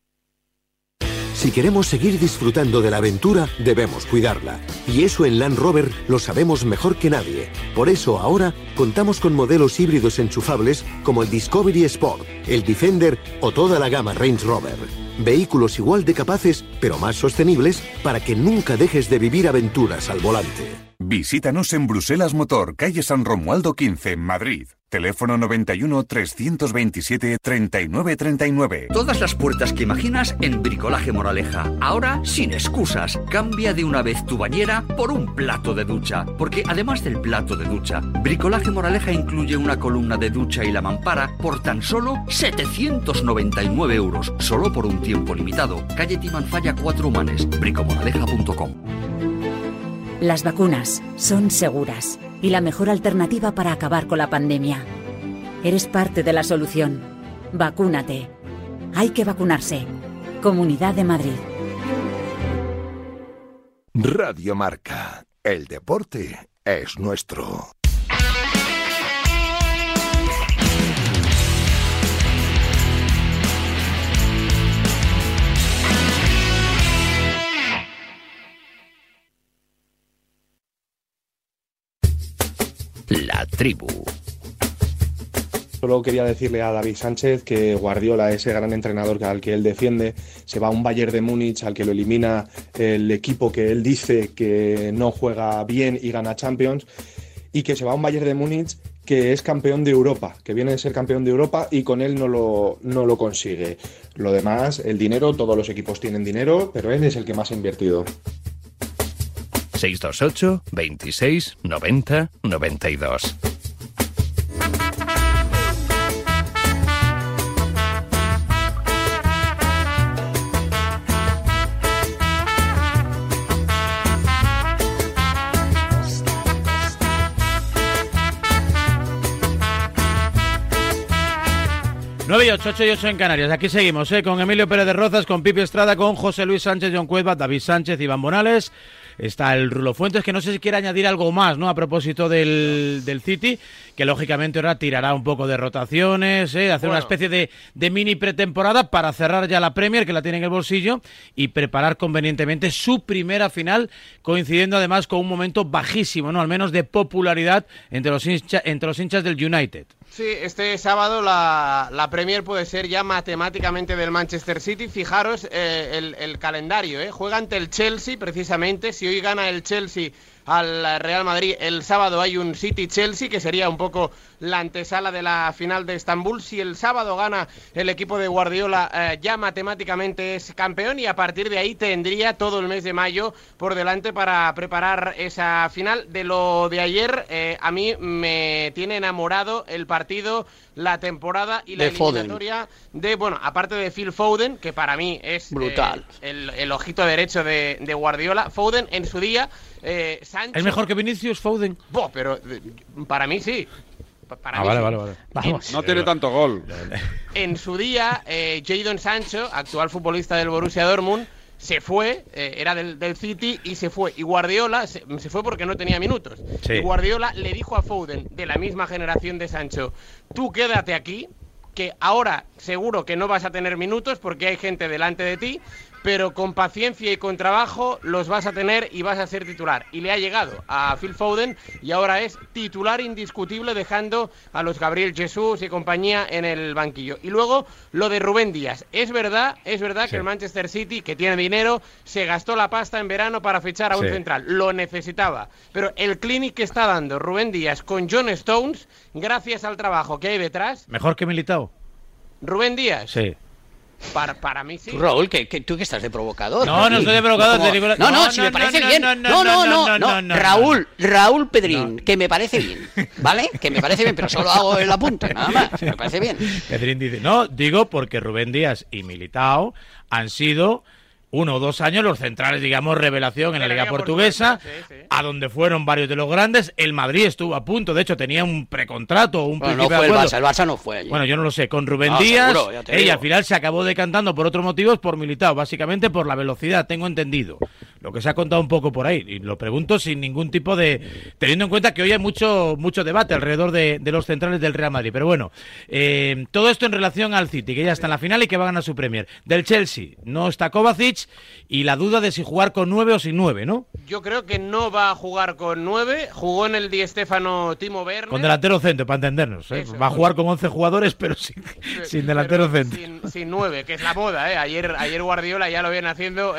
Si queremos seguir disfrutando de la aventura, debemos cuidarla. Y eso en Land Rover lo sabemos mejor que nadie. Por eso ahora contamos con modelos híbridos enchufables como el Discovery Sport, el Defender o toda la gama Range Rover. Vehículos igual de capaces, pero más sostenibles, para que nunca dejes de vivir aventuras al volante. Visítanos en Bruselas Motor, calle San Romualdo 15, Madrid. Teléfono 91 327 3939. Todas las puertas que imaginas en Bricolaje Moraleja. Ahora sin excusas. Cambia de una vez tu bañera por un plato de ducha. Porque además del plato de ducha, Bricolaje Moraleja incluye una columna de ducha y la mampara por tan solo 799 euros. Solo por un tiempo limitado. Calle Timanfaya 4 Humanes. bricomoraleja.com. Las vacunas son seguras y la mejor alternativa para acabar con la pandemia. Eres parte de la solución. Vacúnate. Hay que vacunarse. Comunidad de Madrid. Radio Marca. El deporte es nuestro. La tribu. Solo quería decirle a David Sánchez que Guardiola, ese gran entrenador al que él defiende, se va a un Bayern de Múnich al que lo elimina el equipo que él dice que no juega bien y gana Champions, y que se va a un Bayern de Múnich que es campeón de Europa, que viene de ser campeón de Europa y con él no lo consigue. Lo demás, el dinero, todos los equipos tienen dinero, pero él es el que más ha invertido. 628 26 90 92. Nueve y 8 y 8 en Canarias. Aquí seguimos, con Emilio Pérez de Rozas, con Pipi Estrada, con José Luis Sánchez, John Cueva, David Sánchez, Iván Bonales. Está el Rulo Fuentes, que no sé si quiere añadir algo más, ¿no? A propósito del City, que lógicamente ahora tirará un poco de rotaciones, hacer una especie de mini pretemporada para cerrar ya la Premier, que la tiene en el bolsillo, y preparar convenientemente su primera final, coincidiendo además con un momento bajísimo, ¿no? Al menos de popularidad entre los hinchas del United. Sí, este sábado la Premier puede ser ya matemáticamente del Manchester City. Fijaros el calendario, juega ante el Chelsea precisamente. Si hoy gana el Chelsea al Real Madrid, el sábado hay un City-Chelsea, que sería un poco la antesala de la final de Estambul. Si el sábado gana el equipo de Guardiola, ya matemáticamente es campeón, y a partir de ahí tendría todo el mes de mayo por delante para preparar esa final. De lo de ayer, a mí me tiene enamorado el partido, la temporada y la eliminatoria de, bueno, aparte de Phil Foden, que para mí es brutal, el ojito derecho de Guardiola. Foden en su día, Sancho... ¿Es mejor que Vinicius, Foden? Pero para mí sí. Para mí vale. Vamos. No tiene tanto gol. En su día, Jadon Sancho, actual futbolista del Borussia Dortmund, se fue, era del City y se fue. Y Guardiola se fue porque no tenía minutos. Sí. Y Guardiola le dijo a Foden, de la misma generación de Sancho, tú quédate aquí, que ahora seguro que no vas a tener minutos porque hay gente delante de ti, pero con paciencia y con trabajo los vas a tener y vas a ser titular. Y le ha llegado a Phil Foden y ahora es titular indiscutible, dejando a los Gabriel Jesús y compañía en el banquillo. Y luego lo de Rubén Díaz. Es verdad que el Manchester City, que tiene dinero, se gastó la pasta en verano para fichar a un central. Lo necesitaba. Pero el clinic que está dando Rubén Díaz con John Stones, gracias al trabajo que hay detrás... ¿Mejor que Militao? ¿Rubén Díaz? Sí. Para mí sí. Tú, Raúl, ¿tú que estás de provocador? No estoy de provocador. Si me parece bien. No. Raúl Pedrín, que me parece bien, ¿vale? Que me parece bien, pero solo hago el apunte, nada más. Me parece bien. Pedrín dice, no, digo porque Rubén Díaz y Militao han sido 1 o 2 años los centrales, digamos, revelación en la Liga Portuguesa, a donde fueron varios de los grandes. El Madrid estuvo a punto, de hecho tenía un precontrato, un principio de acuerdo. El Barça no fue allí. Bueno, yo no lo sé, con Rubén Díaz, y al final se acabó decantando por otros motivos, por Militao, básicamente por la velocidad, tengo entendido. Lo que se ha contado un poco por ahí, y lo pregunto sin ningún tipo de... Teniendo en cuenta que hoy hay mucho debate alrededor de los centrales del Real Madrid, pero bueno, todo esto en relación al City, que ya está en la final y que va a ganar su Premier. Del Chelsea, no está Kovacic, y la duda de si jugar con 9 o sin 9, ¿no? Yo creo que no va a jugar con 9, jugó en el Di Stéfano Timo Werner. Con delantero centro, para entendernos, Va a jugar con 11 jugadores, pero sin delantero centro. Sin 9, que es la moda, Ayer Guardiola ya lo viene haciendo,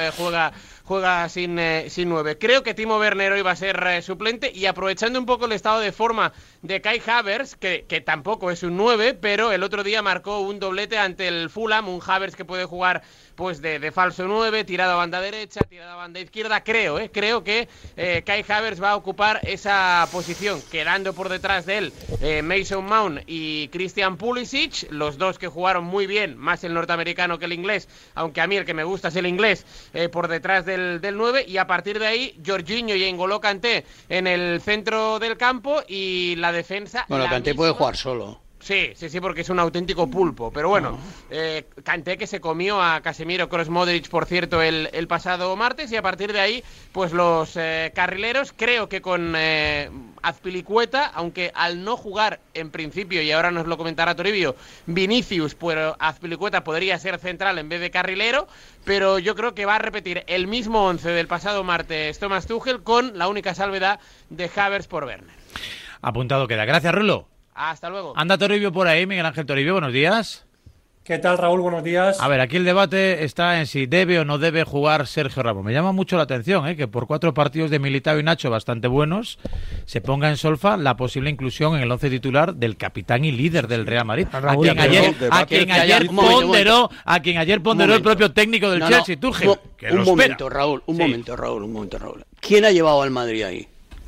juega sin 9. Creo que Timo Werner hoy va a ser suplente, y aprovechando un poco el estado de forma de Kai Havertz, que tampoco es un 9, pero el otro día marcó un doblete ante el Fulham, un Havertz que puede jugar pues de falso 9, tirado a banda derecha, tirado a banda izquierda. Creo que Kai Havertz va a ocupar esa posición, quedando por detrás de él Mason Mount y Christian Pulisic, los dos que jugaron muy bien, más el norteamericano que el inglés, aunque a mí el que me gusta es el inglés, por detrás del 9, y a partir de ahí Jorginho y N'Golo Kanté en el centro del campo, y la defensa... Bueno, Kanté puede jugar solo. Sí, porque es un auténtico pulpo. Pero bueno, Kanté, que se comió a Casemiro, Kroos, Modric, por cierto, el pasado martes, y a partir de ahí, pues los carrileros, creo que con Azpilicueta, aunque al no jugar en principio, y ahora nos lo comentará Toribio, Vinicius, pues Azpilicueta podría ser central en vez de carrilero, pero yo creo que va a repetir el mismo 11 del pasado martes Thomas Tuchel, con la única salvedad de Havertz por Werner. Apuntado queda. Gracias, Rulo. Hasta luego. Anda Toribio por ahí, Miguel Ángel Toribio, buenos días. ¿Qué tal, Raúl? Buenos días. A ver, aquí el debate está en si debe o no debe jugar Sergio Ramos. Me llama mucho la atención que por 4 partidos de Militao y Nacho bastante buenos se ponga en solfa la posible inclusión en el 11 titular del capitán y líder del Real Madrid. A quien ayer ponderó el propio técnico del Chelsea, Tuchel. Un momento, Raúl. ¿Quién ha llevado al Madrid ahí?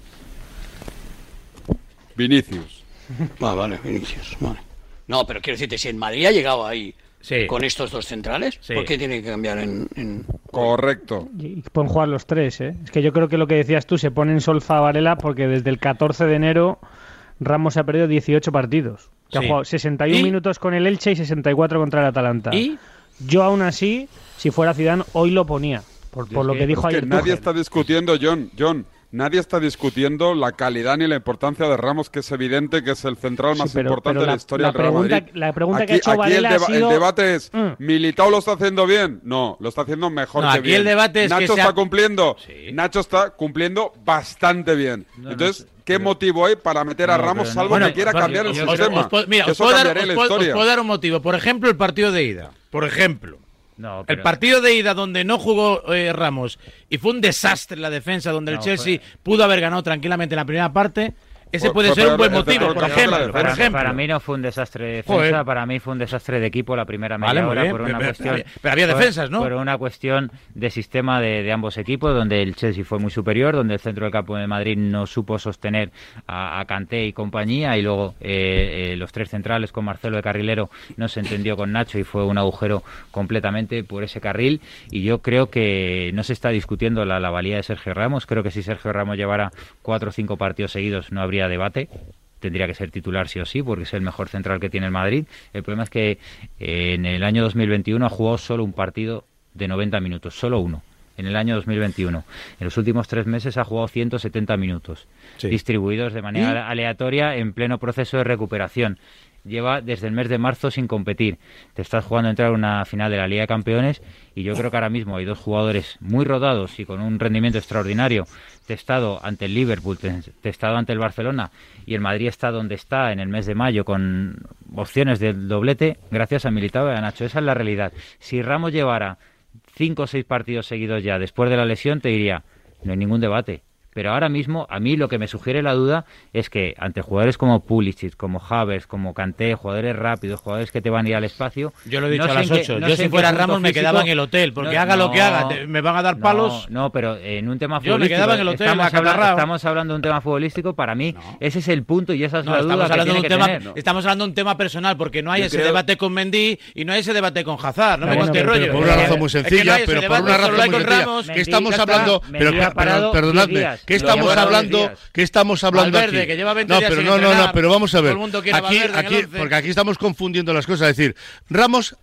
Vinicius. Vale, Vinicius. Vale. No, pero quiero decirte, si el Madrid ha llegado ahí con estos 2 centrales, ¿por qué tiene que cambiar en...? Correcto. Y pueden jugar los 3, ¿eh? Es que yo creo que lo que decías tú, se pone en solfa a Varela porque desde el 14 de enero Ramos ha perdido 18 partidos. Que ha jugado 61 minutos con el Elche y 64 contra el Atalanta. ¿Y? Yo aún así, si fuera Zidane, hoy lo ponía. Por lo que dijo ayer. Nadie está discutiendo, John. Nadie está discutiendo la calidad ni la importancia de Ramos, que es evidente que es el central más importante de la historia del Real Madrid. La pregunta que ha hecho Varela ha sido... El debate es, ¿Militao lo está haciendo bien? No, lo está haciendo mejor que bien. El debate es Nacho está cumpliendo. Sí. Nacho está cumpliendo bastante bien. Entonces, ¿qué motivo hay para meter a Ramos, salvo que quiera cambiar el sistema? Os puedo dar un motivo. Por ejemplo, el partido de ida. Por ejemplo. No, pero... El partido de ida donde no jugó Ramos y fue un desastre la defensa, donde el Chelsea pudo haber ganado tranquilamente en la primera parte, ese puede ser un buen motivo, por ejemplo. Para mí no fue un desastre de defensa, para mí fue un desastre de equipo la primera media hora por una cuestión... Pero había defensas, ¿no? Por una cuestión de sistema de ambos equipos, donde el Chelsea fue muy superior, donde el centro del campo de Madrid no supo sostener a Kanté y compañía, y luego los 3 centrales con Marcelo de carrilero no se entendió con Nacho y fue un agujero completamente por ese carril. Y yo creo que no se está discutiendo la valía de Sergio Ramos. Creo que si Sergio Ramos llevara 4 o 5 partidos seguidos no habría debate, tendría que ser titular sí o sí porque es el mejor central que tiene el Madrid. El problema es que en el año 2021 ha jugado solo un partido de 90 minutos, solo uno en el año 2021. En los últimos 3 meses ha jugado 170 minutos, distribuidos de manera aleatoria en pleno proceso de recuperación. Lleva desde el mes de marzo sin competir. Te estás jugando a entrar a una final de la Liga de Campeones y yo creo que ahora mismo hay 2 jugadores muy rodados y con un rendimiento extraordinario, testado ante el Liverpool, testado ante el Barcelona, y el Madrid está donde está en el mes de mayo con opciones del doblete gracias a Militao y a Nacho. Esa es la realidad. Si Ramos llevara 5 o 6 partidos seguidos ya después de la lesión, te diría, no hay ningún debate. Pero ahora mismo, a mí lo que me sugiere la duda es que ante jugadores como Pulisic, como Havertz, como Kanté, jugadores rápidos, jugadores que te van a ir al espacio... Yo lo he dicho a las 8. Yo si fuera Ramos me quedaba en el hotel, porque haga lo que haga, me van a dar palos... No, pero en un tema futbolístico... Yo me quedaba en el hotel, estamos hablando de un tema futbolístico, para mí ese es el punto y esa es la duda que tiene que tener. Estamos hablando de un tema personal, porque no hay ese debate con Mendy y no hay ese debate con Hazard, no me conté rollo. Por una razón muy sencilla, pero por una razón muy sencilla. Que estamos hablando... Perdonadme, ¿qué estamos hablando? ¿Qué estamos hablando Valverde, aquí? Que lleva 20 días sin entrenar, no, pero vamos a ver. Todo el mundo quiere Aquí, porque aquí estamos confundiendo las cosas. Es decir, Ramos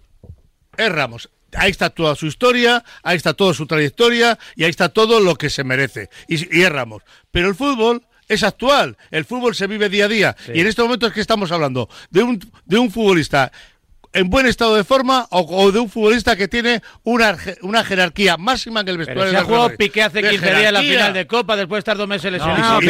es Ramos. Ahí está toda su historia, ahí está toda su trayectoria y ahí está todo lo que se merece. Y es Ramos. Pero el fútbol es actual. El fútbol se vive día a día. Sí. Y en este momento es que estamos hablando de un futbolista en buen estado de forma o de un futbolista que tiene una jerarquía máxima en el vestuario. Pero se ha jugado Piqué hace 15 días en la final de Copa después de estar 2 meses lesionado.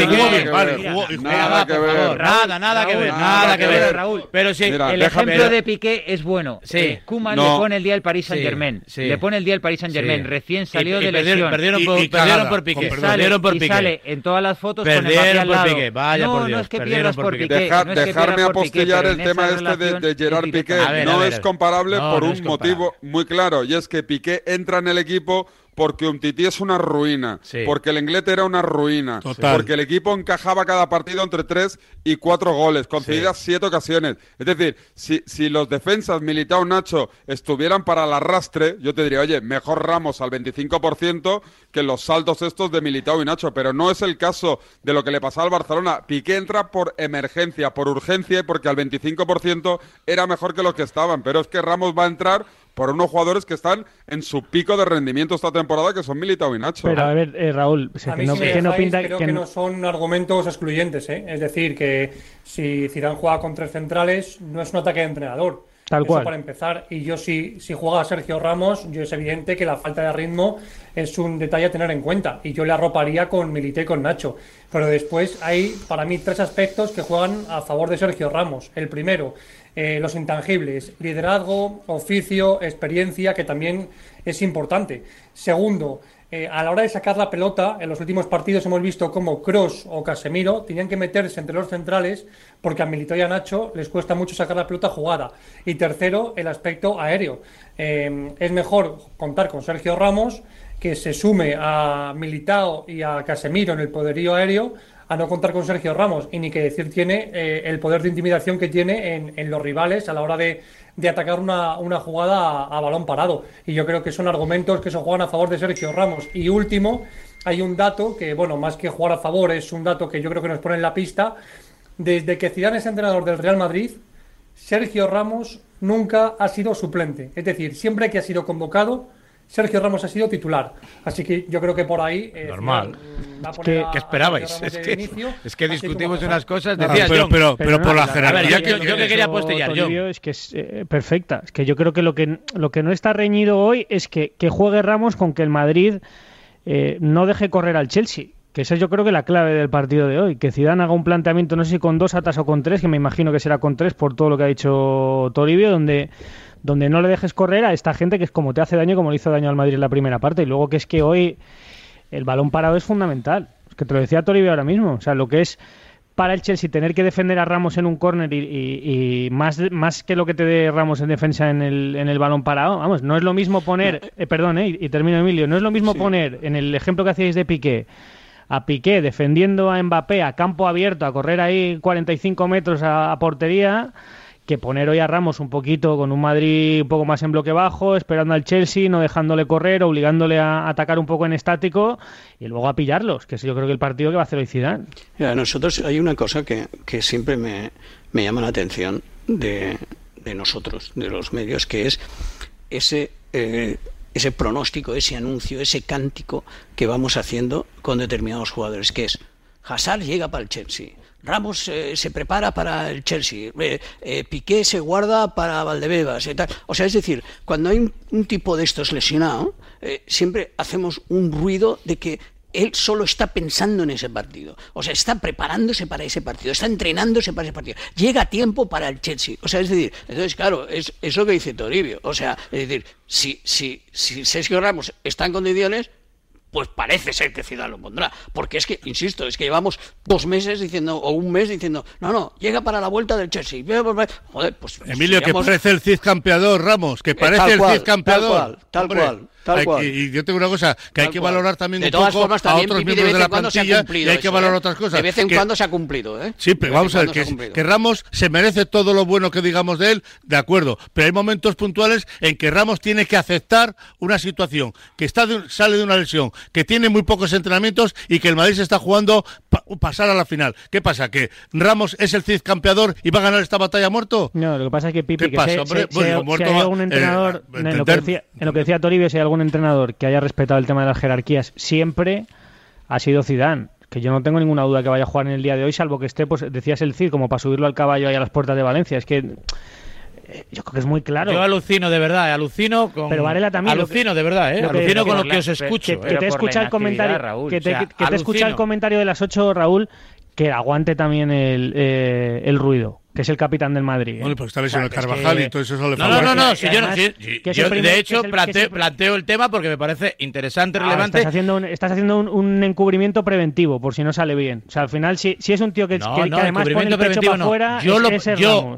Nada que ver. Nada que ver, Raúl. Pero sí, el ejemplo de Piqué es bueno. Koeman le pone el día al Paris Saint-Germain. Le pone el día al Paris Saint-Germain. Recién salió de lesión. Perdieron por Piqué. Y sale en todas las fotos con Mbappé al lado. Vaya por Dios. No es que pierdas por Piqué. Dejarme apostillar el tema de Gerard Piqué. No es comparable por un motivo muy claro, y es que Piqué entra en el equipo porque Umtiti es una ruina, porque el Lenglet era una ruina, porque el equipo encajaba cada partido entre 3 y 4 goles, concedidas 7 ocasiones. Es decir, si los defensas Militao, Nacho estuvieran para el arrastre, yo te diría, oye, mejor Ramos al 25% que los saltos estos de Militao y Nacho, pero no es el caso de lo que le pasaba al Barcelona. Piqué entra por emergencia, por urgencia, y porque al 25% era mejor que los que estaban, pero es que Ramos va a entrar por unos jugadores que están en su pico de rendimiento esta temporada, que son Militao y Nacho. Pero a ver, Raúl, creo que no son argumentos excluyentes, ¿eh? Es decir, que si Zidane juega con 3 centrales, no es un ataque de entrenador. Tal cual. Eso para empezar. Y yo si juega Sergio Ramos, yo es evidente que la falta de ritmo es un detalle a tener en cuenta. Y yo le arroparía con Milité y con Nacho. Pero después hay, para mí, 3 aspectos que juegan a favor de Sergio Ramos. El primero, los intangibles. Liderazgo, oficio, experiencia, que también es importante. Segundo, a la hora de sacar la pelota, en los últimos partidos hemos visto cómo Kroos o Casemiro tenían que meterse entre los centrales porque a Militao y a Nacho les cuesta mucho sacar la pelota jugada. Y tercero, el aspecto aéreo. Es mejor contar con Sergio Ramos, que se sume a Militao y a Casemiro en el poderío aéreo, a no contar con Sergio Ramos. Y ni que decir tiene el poder de intimidación que tiene en los rivales a la hora de atacar una jugada a balón parado. Y yo creo que son argumentos que se juegan a favor de Sergio Ramos. Y último, hay un dato que, bueno, más que jugar a favor, es un dato que yo creo que nos pone en la pista. Desde que Zidane es entrenador del Real Madrid, Sergio Ramos nunca ha sido suplente. Es decir, siempre que ha sido convocado, Sergio Ramos ha sido titular. Así que yo creo que por ahí... normal. ¿Qué esperabais? Es que discutimos unas cosas. Decía pero por la jerarquía yo que quería apostillar. Es que es perfecta. Es que yo creo que lo que no está reñido hoy es que juegue Ramos con que el Madrid no deje correr al Chelsea. Que esa es yo creo que la clave del partido de hoy. Que Zidane haga un planteamiento, no sé si con 2 atas o con 3, que me imagino que será con 3 por todo lo que ha dicho Toribio, donde no le dejes correr a esta gente que es como te hace daño, como le hizo daño al Madrid en la primera parte. Y luego que es que hoy el balón parado es fundamental. Es que te lo decía Toribio ahora mismo. O sea, lo que es para el Chelsea tener que defender a Ramos en un córner y más que lo que te dé Ramos en defensa en el balón parado, vamos, no es lo mismo poner... y termino, Emilio, no es lo mismo poner, en el ejemplo que hacíais de Piqué, a Piqué defendiendo a Mbappé a campo abierto, a correr ahí 45 metros a portería, que poner hoy a Ramos un poquito con un Madrid un poco más en bloque bajo, esperando al Chelsea, no dejándole correr, obligándole a atacar un poco en estático y luego a pillarlos, que es yo creo que el partido que va a hacer hoy Zidane. A nosotros hay una cosa que siempre me llama la atención de nosotros, de los medios, que es ese pronóstico, ese anuncio, ese cántico que vamos haciendo con determinados jugadores, que es: Hazard llega para el Chelsea, Ramos se prepara para el Chelsea, Piqué se guarda para Valdebebas y tal. O sea, es decir, cuando hay un tipo de estos lesionado, siempre hacemos un ruido de que él solo está pensando en ese partido. O sea, está preparándose para ese partido, está entrenándose para ese partido. Llega a tiempo para el Chelsea. O sea, es decir, entonces, claro, es lo que dice Toribio. O sea, es decir, si Sergio Ramos está en condiciones, pues parece ser que Zidane lo pondrá. Porque es que, insisto, es que llevamos 2 meses diciendo, o un mes diciendo, no, llega para la vuelta del Chelsea. Joder, pues... Emilio, que parece el Cid campeador, Ramos, que parece el Cid campeador. Tal cual. Y yo tengo una cosa, que hay que valorar también un poco a otros miembros de la plantilla y hay que valorar otras cosas. De vez en cuando se ha cumplido, ¿eh? Sí, pero vamos a ver, que Ramos se merece todo lo bueno que digamos de él, de acuerdo, pero hay momentos puntuales en que Ramos tiene que aceptar una situación, que sale de una lesión, que tiene muy pocos entrenamientos y que el Madrid se está jugando pasar a la final. ¿Qué pasa? ¿Que Ramos es el Cid campeador y va a ganar esta batalla muerto? No, lo que pasa es que Pipi, si hay algún entrenador, en lo que decía Toribio, si hay algún entrenador que haya respetado el tema de las jerarquías, siempre ha sido Zidane, que yo no tengo ninguna duda que vaya a jugar en el día de hoy, salvo que esté, pues decías el Cid, como para subirlo al caballo ahí a las puertas de Valencia. Es que yo creo que es muy claro. Yo alucino de verdad, alucino con... Pero Varela también. Alucino de verdad, alucino con lo que os escucho. Que te escucha el comentario, Raúl, que te escucha el comentario de las 8, Raúl, que aguante también el ruido, que es el capitán del Madrid. Bueno, pues está lesionado Carvajal y todo eso le favorece. No, si yo de hecho planteo el tema porque me parece interesante, relevante. Estás haciendo un encubrimiento preventivo, por si no sale bien. O sea, al final, si es un tío que además pone el pecho para afuera, yo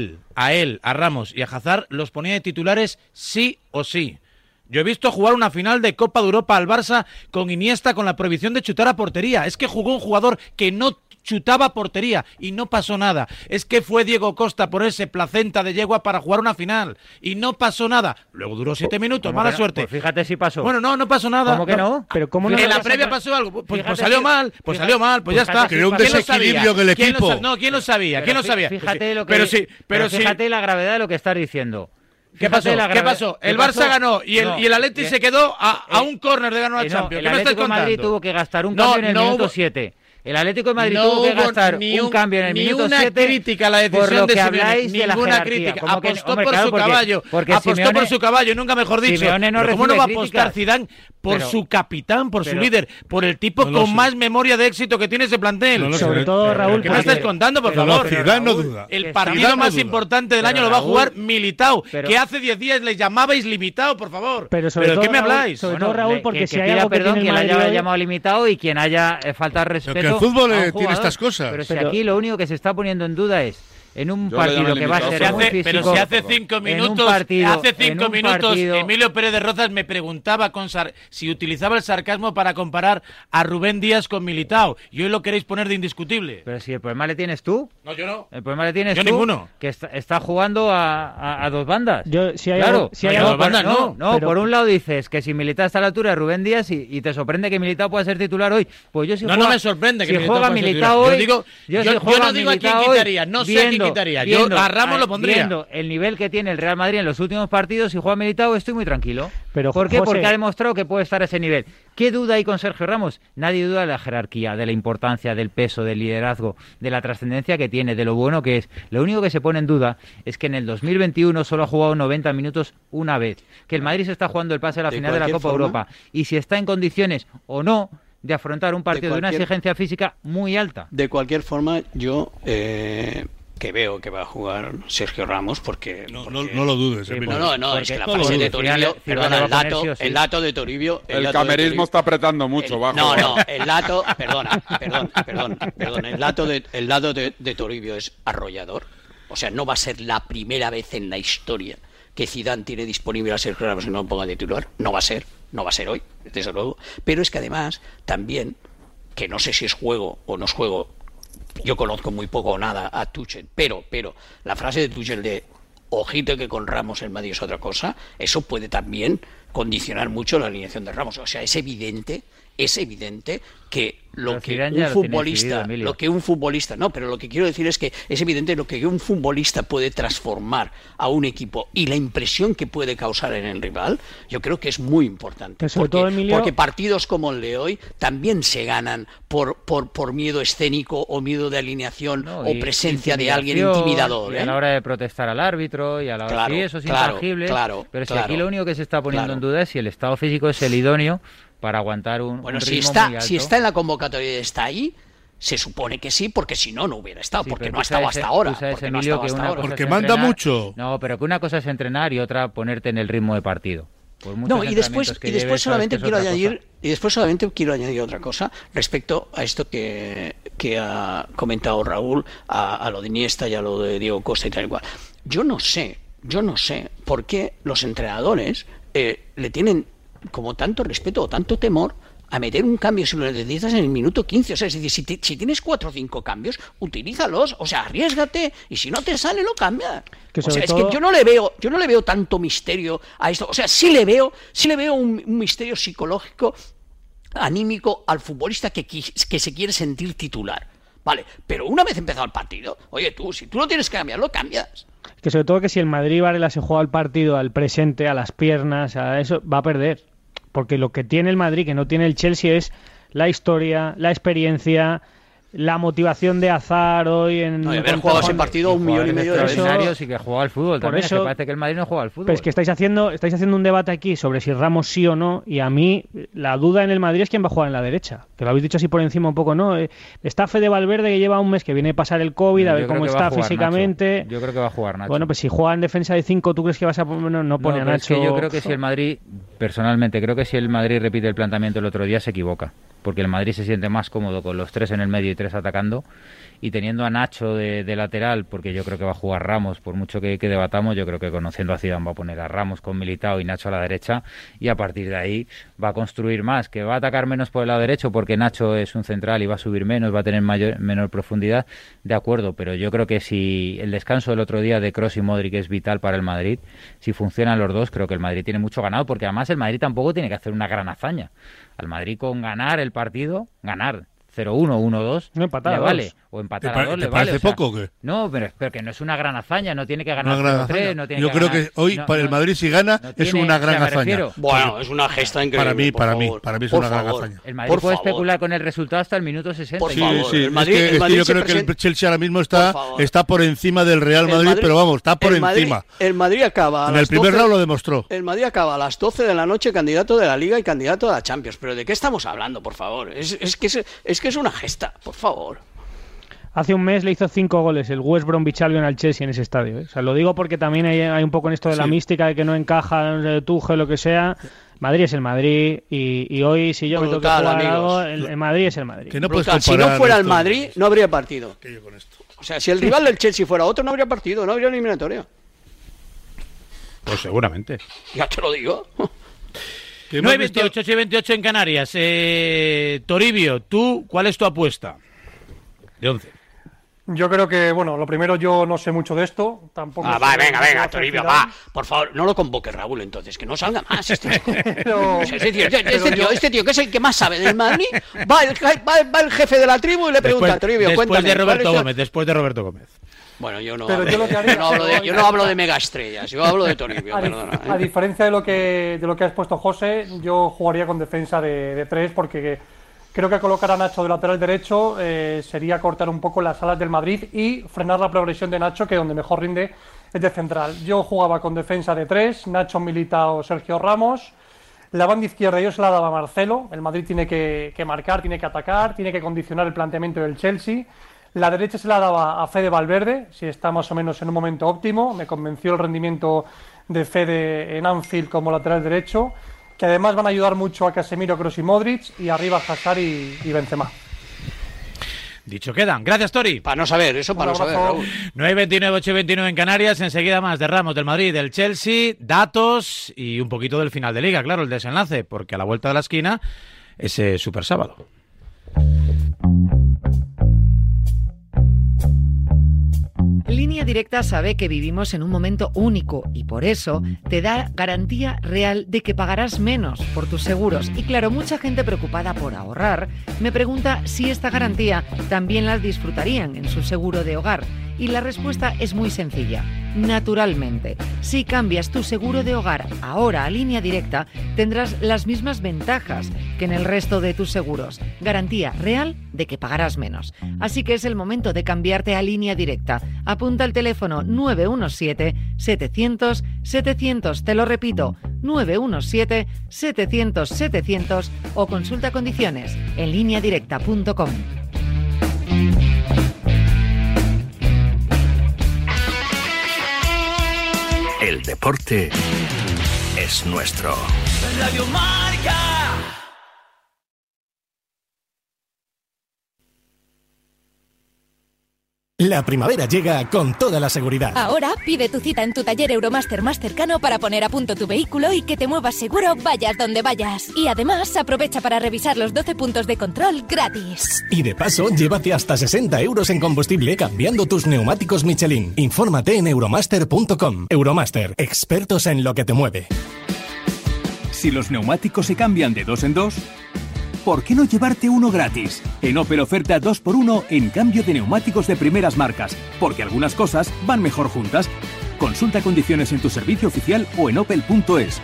a Ramos y a Hazard los ponía de titulares sí o sí. Yo he visto jugar una final de Copa de Europa al Barça con Iniesta con la prohibición de chutar a portería. Es que jugó un jugador que no chutaba a portería y no pasó nada. Es que fue Diego Costa ponerse placenta de yegua para jugar una final y no pasó nada. Luego duró 7 minutos, mala suerte. Pues fíjate si pasó. Bueno, no pasó nada. ¿Cómo que no? Pero ¿cómo no? En la previa pasó algo. Pues salió mal, pues ya está. Creó un desequilibrio en el equipo. ¿Quién lo sabía? Fíjate lo que... Pero fíjate la gravedad de lo que estás diciendo. ¿Qué pasó? El Barça ganó y el Atleti se quedó a un córner de ganar la Champions. El Atlético de Madrid tuvo que gastar un cambio en el minuto 7. El Atlético de Madrid tuvo que gastar un cambio en el minuto 7. Ni una crítica a la decisión de Simeone, ninguna crítica. Apostó por su caballo, apostó por su caballo, nunca mejor dicho. Pero ¿cómo no va a apostar Zidane por su capitán, por su líder, por el tipo con más memoria de éxito que tiene ese plantel? Sobre todo, Raúl, ¿qué me estás contando, por favor? Zidane no duda. El partido más importante del año lo va a jugar Militao, que hace 10 días le llamabais limitado, por favor. ¿Pero ¿de qué me habláis? Sobre todo, Raúl, porque si hay algo perdón, quien haya llamado limitado y quien haya faltado respeto. Pero que el fútbol tiene estas cosas. Pero si aquí lo único que se está poniendo en duda es en un partido que va a ser muy físico. Pero si hace 5 minutos, Emilio Pérez de Rozas me preguntaba si utilizaba el sarcasmo para comparar a Rubén Díaz con Militao. Y hoy lo queréis poner de indiscutible. Pero si el problema le tienes tú. No, yo no. El problema le tienes tú. Ninguno. Que está jugando a dos bandas. Claro. No, por un lado dices que si Militao está a la altura de Rubén Díaz y te sorprende que Militao pueda ser titular hoy. Pues yo no me sorprende que juega Militao hoy. Yo no digo a quién quitaría. No sé a quién quitaría. Yo a Ramos lo pondría. Viendo el nivel que tiene el Real Madrid en los últimos partidos, si juega Militao estoy muy tranquilo. ¿Por qué? José, porque ha demostrado que puede estar a ese nivel. ¿Qué duda hay con Sergio Ramos? Nadie duda de la jerarquía, de la importancia, del peso, del liderazgo, de la trascendencia que tiene, de lo bueno que es. Lo único que se pone en duda es que en el 2021 solo ha jugado 90 minutos una vez. Que el Madrid se está jugando el pase a la final de la Copa Europa. Y si está en condiciones o no de afrontar un partido de una exigencia física muy alta. De cualquier forma, yo... que veo que va a jugar Sergio Ramos porque... No lo dudes. No, es que la frase de Toribio... Perdona, el dato de Toribio... El camerismo está apretando mucho, bajo. No, el dato... Perdona. El dato de Toribio es arrollador. O sea, no va a ser la primera vez en la historia que Zidane tiene disponible a Sergio Ramos y no lo ponga de titular. No va a ser hoy, desde luego. Pero es que además, también, que no sé si es juego o no es juego... Yo conozco muy poco o nada a Tuchel, pero la frase de Tuchel de ojito que con Ramos el Madrid es otra cosa, eso puede también condicionar mucho la alineación de Ramos. O sea, es evidente que lo que un futbolista, no, pero lo que quiero decir es que es evidente lo que un futbolista puede transformar a un equipo y la impresión que puede causar en el rival, yo creo que es muy importante. Porque partidos como el de hoy también se ganan por miedo escénico o miedo de alineación o presencia de alguien intimidador. Y a la hora de protestar al árbitro y a la hora sí, eso es intangible. Pero si aquí lo único que se está poniendo en duda es si el estado físico es el idóneo para aguantar un ritmo muy alto. Si está en la convocatoria y está ahí, se supone que sí, porque si no hubiera estado, porque no ha estado hasta ahora. Porque manda mucho. No, pero que una cosa es entrenar y otra ponerte en el ritmo de partido. Y después solamente quiero añadir otra cosa respecto a esto que ha comentado Raúl, a lo de Iniesta y a lo de Diego Costa y tal y cual. Yo no sé por qué los entrenadores le tienen como tanto respeto o tanto temor a meter un cambio si lo necesitas en el minuto 15. O sea, es decir, si tienes 4 o 5 cambios, utilízalos, o sea, arriésgate, y si no te sale, lo cambias. Es que yo no le veo tanto misterio a esto. O sea, sí le veo un misterio psicológico, anímico al futbolista que se quiere sentir titular. Vale, pero una vez empezado el partido, oye, si tú lo tienes que cambiar, lo cambias. Que sobre todo que si el Madrid, Varela, se juega al partido, al presente, a las piernas, a eso, va a perder. Porque lo que tiene el Madrid, que no tiene el Chelsea, es la historia, la experiencia, la motivación de Hazard hoy en... No, y haber jugado ese partido 1,5 millones de veces. Y que juega al fútbol también, es que parece que el Madrid no juega al fútbol. Pero es que estáis haciendo un debate aquí sobre si Ramos sí o no, y a mí la duda en el Madrid es quién va a jugar en la derecha. Que lo habéis dicho así por encima un poco, ¿no? Está Fede Valverde, que lleva un mes que viene a pasar el COVID, a ver cómo está físicamente. Nacho. Yo creo que va a jugar Nacho. Bueno, pues si juega en defensa de 5, ¿tú crees que vas a poner? No pone a Nacho. Es que yo creo que si el Madrid, personalmente, creo que si el Madrid repite el planteamiento el otro día, se equivoca. Porque el Madrid se siente más cómodo con los 3 en el medio y 3 atacando, y teniendo a Nacho de lateral, porque yo creo que va a jugar Ramos, por mucho que debatamos, yo creo que conociendo a Zidane va a poner a Ramos con Militao y Nacho a la derecha, y a partir de ahí va a construir más. Que va a atacar menos por el lado derecho porque Nacho es un central y va a subir menos, va a tener menor profundidad, de acuerdo, pero yo creo que si el descanso del otro día de Kroos y Modric es vital para el Madrid, si funcionan los dos, creo que el Madrid tiene mucho ganado, porque además el Madrid tampoco tiene que hacer una gran hazaña. Al Madrid con ganar el partido, ganar 0-1, 1-2, no, empatar le a vale. Dos. O empatar a 2 le ¿Te vale. parece poco o qué? No, pero que no es una gran hazaña, no tiene que ganar 0-3, no tiene Yo creo ganar, que hoy para el Madrid si gana es una gran hazaña. Bueno, es una gesta increíble. Para mí es una gran hazaña. El Madrid puede especular con el resultado hasta el minuto 60. Por favor, sí. El Madrid yo creo que el Chelsea ahora mismo está por encima del Real Madrid, pero vamos, está por encima. El Madrid acaba en el primer round lo demostró. El Madrid acaba a las 12 de la noche candidato de la Liga y candidato a la Champions. Pero ¿de qué estamos hablando, por favor? Es que es una gesta, por favor. Hace un mes le hizo 5 goles el West Bromwich Albion al Chelsea en ese estadio. O sea, lo digo porque también hay un poco en esto de la mística de que no encaja el Tuchel, lo que sea. Madrid es el Madrid y hoy si yo me toque jugar algo, el Madrid es el Madrid. Que no si no fuera el Madrid no habría partido. O sea, si el rival del Chelsea fuera otro no habría partido, no habría eliminatoria. Pues seguramente. Ya te lo digo. 9-28, 8-28 en Canarias. Toribio, ¿tú cuál es tu apuesta? De 11. Yo creo que, bueno, lo primero, yo no sé mucho de esto, tampoco. Venga, Toribio, va. Por favor, no lo convoques, Raúl, entonces, que no salga más este tío, que es el que más sabe del Madrid, va el jefe de la tribu y le pregunta, Toribio, cuéntame. Después de Roberto Gómez. Bueno, yo no hablo de megaestrellas, yo hablo de Toribio, perdona. A diferencia de lo que has puesto, José, yo jugaría con defensa de 3 porque creo que colocar a Nacho de lateral derecho sería cortar un poco las alas del Madrid y frenar la progresión de Nacho, que donde mejor rinde es de central. Yo jugaba con defensa de 3, Nacho, Militao, Sergio Ramos. La banda izquierda yo se la daba a Marcelo. El Madrid tiene que marcar, tiene que atacar, tiene que condicionar el planteamiento del Chelsea. La derecha se la daba a Fede Valverde, si está más o menos en un momento óptimo. Me convenció el rendimiento de Fede en Anfield como lateral derecho, que además van a ayudar mucho a Casemiro, Kroos y Modric, y arriba Hazard y Benzema. Dicho quedan. Gracias, Tori. Para no saber, Raúl. 9-29, 8-29 en Canarias. Enseguida más de Ramos, del Madrid, del Chelsea, datos y un poquito del final de Liga, claro, el desenlace, porque a la vuelta de la esquina, ese super sábado. Línea Directa sabe que vivimos en un momento único y por eso te da garantía real de que pagarás menos por tus seguros. Y claro, mucha gente preocupada por ahorrar me pregunta si esta garantía también la disfrutarían en su seguro de hogar. Y la respuesta es muy sencilla. Naturalmente, si cambias tu seguro de hogar ahora a Línea Directa, tendrás las mismas ventajas que en el resto de tus seguros. Garantía real de que pagarás menos. Así que es el momento de cambiarte a Línea Directa. Apunta el teléfono 917-700-700. Te lo repito, 917-700-700 o consulta condiciones en lineadirecta.com. El deporte es nuestro. Radio Marca. La primavera llega con toda la seguridad. Ahora pide tu cita en tu taller Euromaster más cercano para poner a punto tu vehículo y que te muevas seguro vayas donde vayas. Y además aprovecha para revisar los 12 puntos de control gratis. Y de paso, llévate hasta 60 euros en combustible cambiando tus neumáticos Michelin. Infórmate en euromaster.com. Euromaster, expertos en lo que te mueve. Si los neumáticos se cambian de 2 en 2... ¿por qué no llevarte uno gratis? En Opel oferta 2x1 en cambio de neumáticos de primeras marcas, porque algunas cosas van mejor juntas. Consulta condiciones en tu servicio oficial o en opel.es.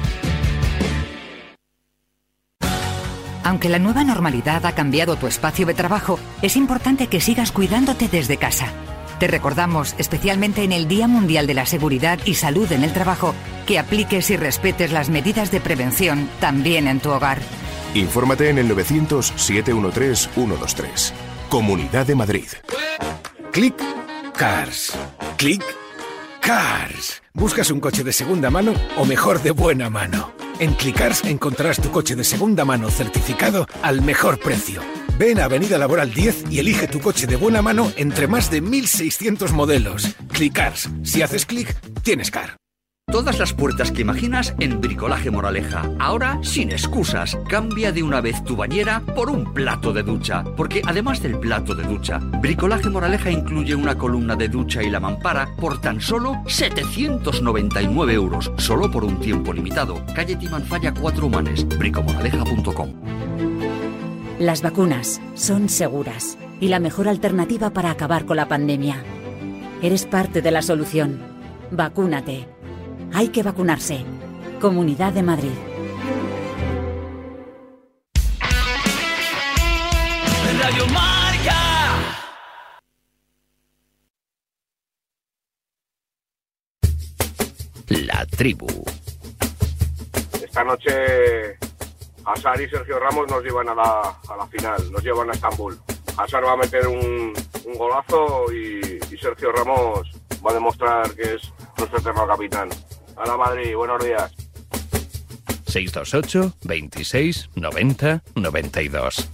Aunque la nueva normalidad ha cambiado tu espacio de trabajo, es importante que sigas cuidándote desde casa. Te recordamos, especialmente en el Día Mundial de la Seguridad y Salud en el Trabajo, que apliques y respetes las medidas de prevención también en tu hogar. Infórmate en el 900-713-123. Comunidad de Madrid. Click Cars. Click Cars. ¿Buscas un coche de segunda mano o mejor de buena mano? En Clickcars encontrarás tu coche de segunda mano certificado al mejor precio. Ven a Avenida Laboral 10 y elige tu coche de buena mano entre más de 1.600 modelos. Clickcars. Si haces clic, tienes car. Todas las puertas que imaginas en Bricolaje Moraleja. Ahora sin excusas. Cambia de una vez tu bañera por un plato de ducha. Porque además del plato de ducha, Bricolaje Moraleja incluye una columna de ducha y la mampara por tan solo 799 euros. Solo por un tiempo limitado. Calle Timanfaya 4 Humanes. Bricomoraleja.com. Las vacunas son seguras y la mejor alternativa para acabar con la pandemia. Eres parte de la solución. Vacúnate. Hay que vacunarse. Comunidad de Madrid. Radio Marca. La tribu. Esta noche Hazard y Sergio Ramos nos llevan a la final, nos llevan a Estambul. Hazard va a meter un golazo y Sergio Ramos va a demostrar que es nuestro eterno capitán. A la Madrid, buenos días. 628 26 90 92.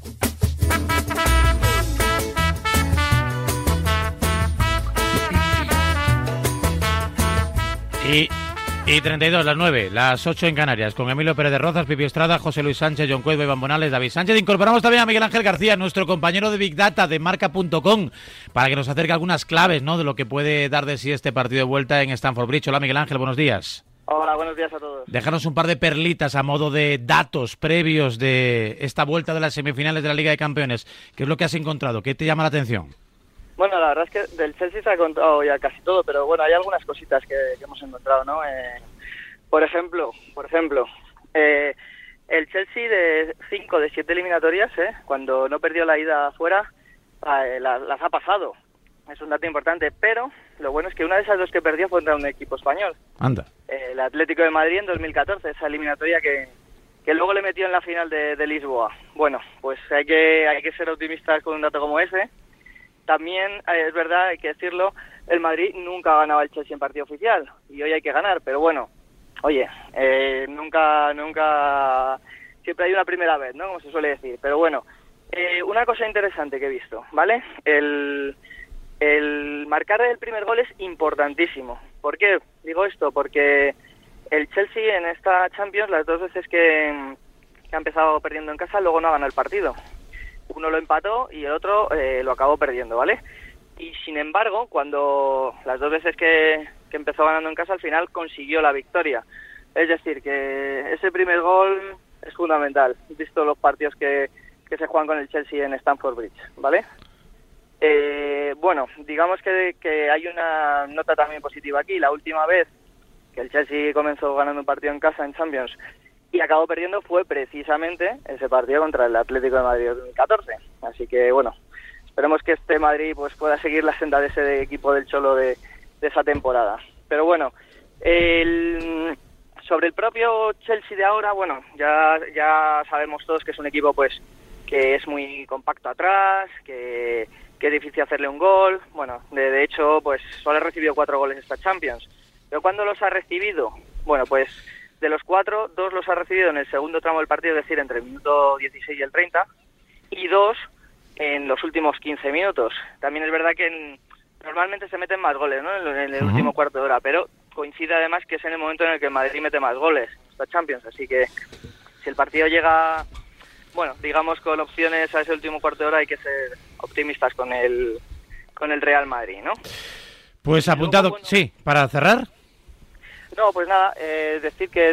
Y 32, las 9, las 8 en Canarias, con Emilio Pérez de Rozas, Pipi Estrada, José Luis Sánchez, John Cuevo, Iván Bonales, David Sánchez. Incorporamos también a Miguel Ángel García, nuestro compañero de Big Data de Marca.com, para que nos acerque algunas claves, ¿no?, de lo que puede dar de sí este partido de vuelta en Stamford Bridge. Hola, Miguel Ángel, buenos días. Hola, buenos días a todos. Déjanos un par de perlitas a modo de datos previos de esta vuelta de las semifinales de la Liga de Campeones. ¿Qué es lo que has encontrado? ¿Qué te llama la atención? Bueno, la verdad es que del Chelsea se ha contado ya casi todo, pero bueno, hay algunas cositas que hemos encontrado, ¿no? Por ejemplo, el Chelsea de 5 de 7 eliminatorias, cuando no perdió la ida afuera, las ha pasado. Es un dato importante, pero lo bueno es que una de esas dos que perdió fue contra un equipo español. Anda. El Atlético de Madrid en 2014, esa eliminatoria que luego le metió en la final de Lisboa. Bueno, pues hay que ser optimistas con un dato como ese. También es verdad, hay que decirlo, el Madrid nunca ha ganado al Chelsea en partido oficial y hoy hay que ganar, pero bueno, oye, nunca, siempre hay una primera vez, ¿no?, como se suele decir, pero bueno, una cosa interesante que he visto, ¿vale? El marcar el primer gol es importantísimo. ¿Por qué digo esto? Porque el Chelsea en esta Champions, las dos veces que ha empezado perdiendo en casa, luego no ha ganado el partido. Uno lo empató y el otro lo acabó perdiendo, ¿vale? Y sin embargo, cuando las dos veces que empezó ganando en casa, al final consiguió la victoria. Es decir, que ese primer gol es fundamental, visto los partidos que se juegan con el Chelsea en Stamford Bridge, ¿vale? Bueno, digamos que hay una nota también positiva aquí. La última vez que el Chelsea comenzó ganando un partido en casa en Champions y acabó perdiendo fue precisamente ese partido contra el Atlético de Madrid 2014. Así que, bueno, esperemos que este Madrid pues pueda seguir la senda de ese equipo del Cholo de esa temporada. Pero bueno, sobre el propio Chelsea de ahora, bueno, ya sabemos todos que es un equipo pues que es muy compacto atrás, que es difícil hacerle un gol. Bueno, de hecho, pues solo ha recibido 4 goles esta Champions. Pero ¿cuándo los ha recibido? Bueno, pues de los 4, 2 los ha recibido en el segundo tramo del partido, es decir, entre el minuto 16 y el 30, y 2 en los últimos 15 minutos. También es verdad que normalmente se meten más goles, ¿no?, en el último cuarto de hora, pero coincide además que es en el momento en el que el Madrid mete más goles esta Champions, así que si el partido llega, bueno, digamos con opciones a ese último cuarto de hora, hay que ser optimistas con el Real Madrid, ¿no? Pues apuntado, luego, bueno, sí, para cerrar. No, pues nada, decir que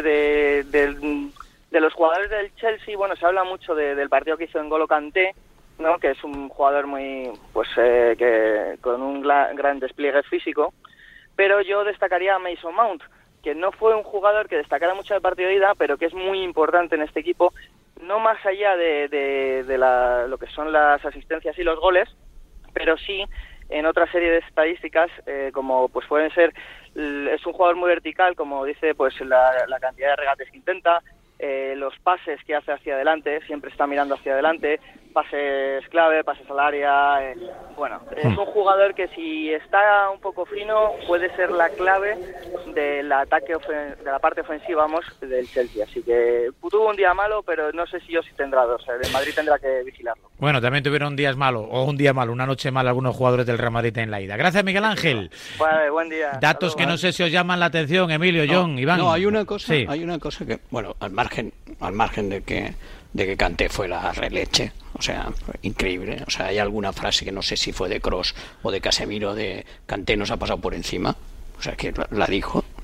de los jugadores del Chelsea, bueno, se habla mucho del partido que hizo en N'Golo Kanté, ¿no?, que es un jugador muy, pues, que con un gran despliegue físico, pero yo destacaría a Mason Mount, que no fue un jugador que destacara mucho el partido de ida, pero que es muy importante en este equipo, no más allá de lo que son las asistencias y los goles, pero sí en otra serie de estadísticas, como pues pueden ser, es un jugador muy vertical, como dice, pues la cantidad de regates que intenta, los pases que hace hacia adelante, siempre está mirando hacia adelante, pases clave, pases al área, bueno, es un jugador que si está un poco fino puede ser la clave del ataque de la parte ofensiva, vamos, del Chelsea, así que tuvo un día malo, pero no sé si tendrá 2, el Madrid tendrá que vigilarlo. Bueno, también tuvieron días malos, o un día malo, una noche mala algunos jugadores del Real Madrid en la ida. Gracias, Miguel Ángel. Vale, buen día. Datos que no sé si os llaman la atención, Emilio, John, Iván. No, hay una cosa que, bueno, al margen de que Kanté fue la releche, o sea, increíble, o sea, hay alguna frase que no sé si fue de Kroos o de Casemiro, de Kanté nos ha pasado por encima, o sea, que la dijo, ¿no? Un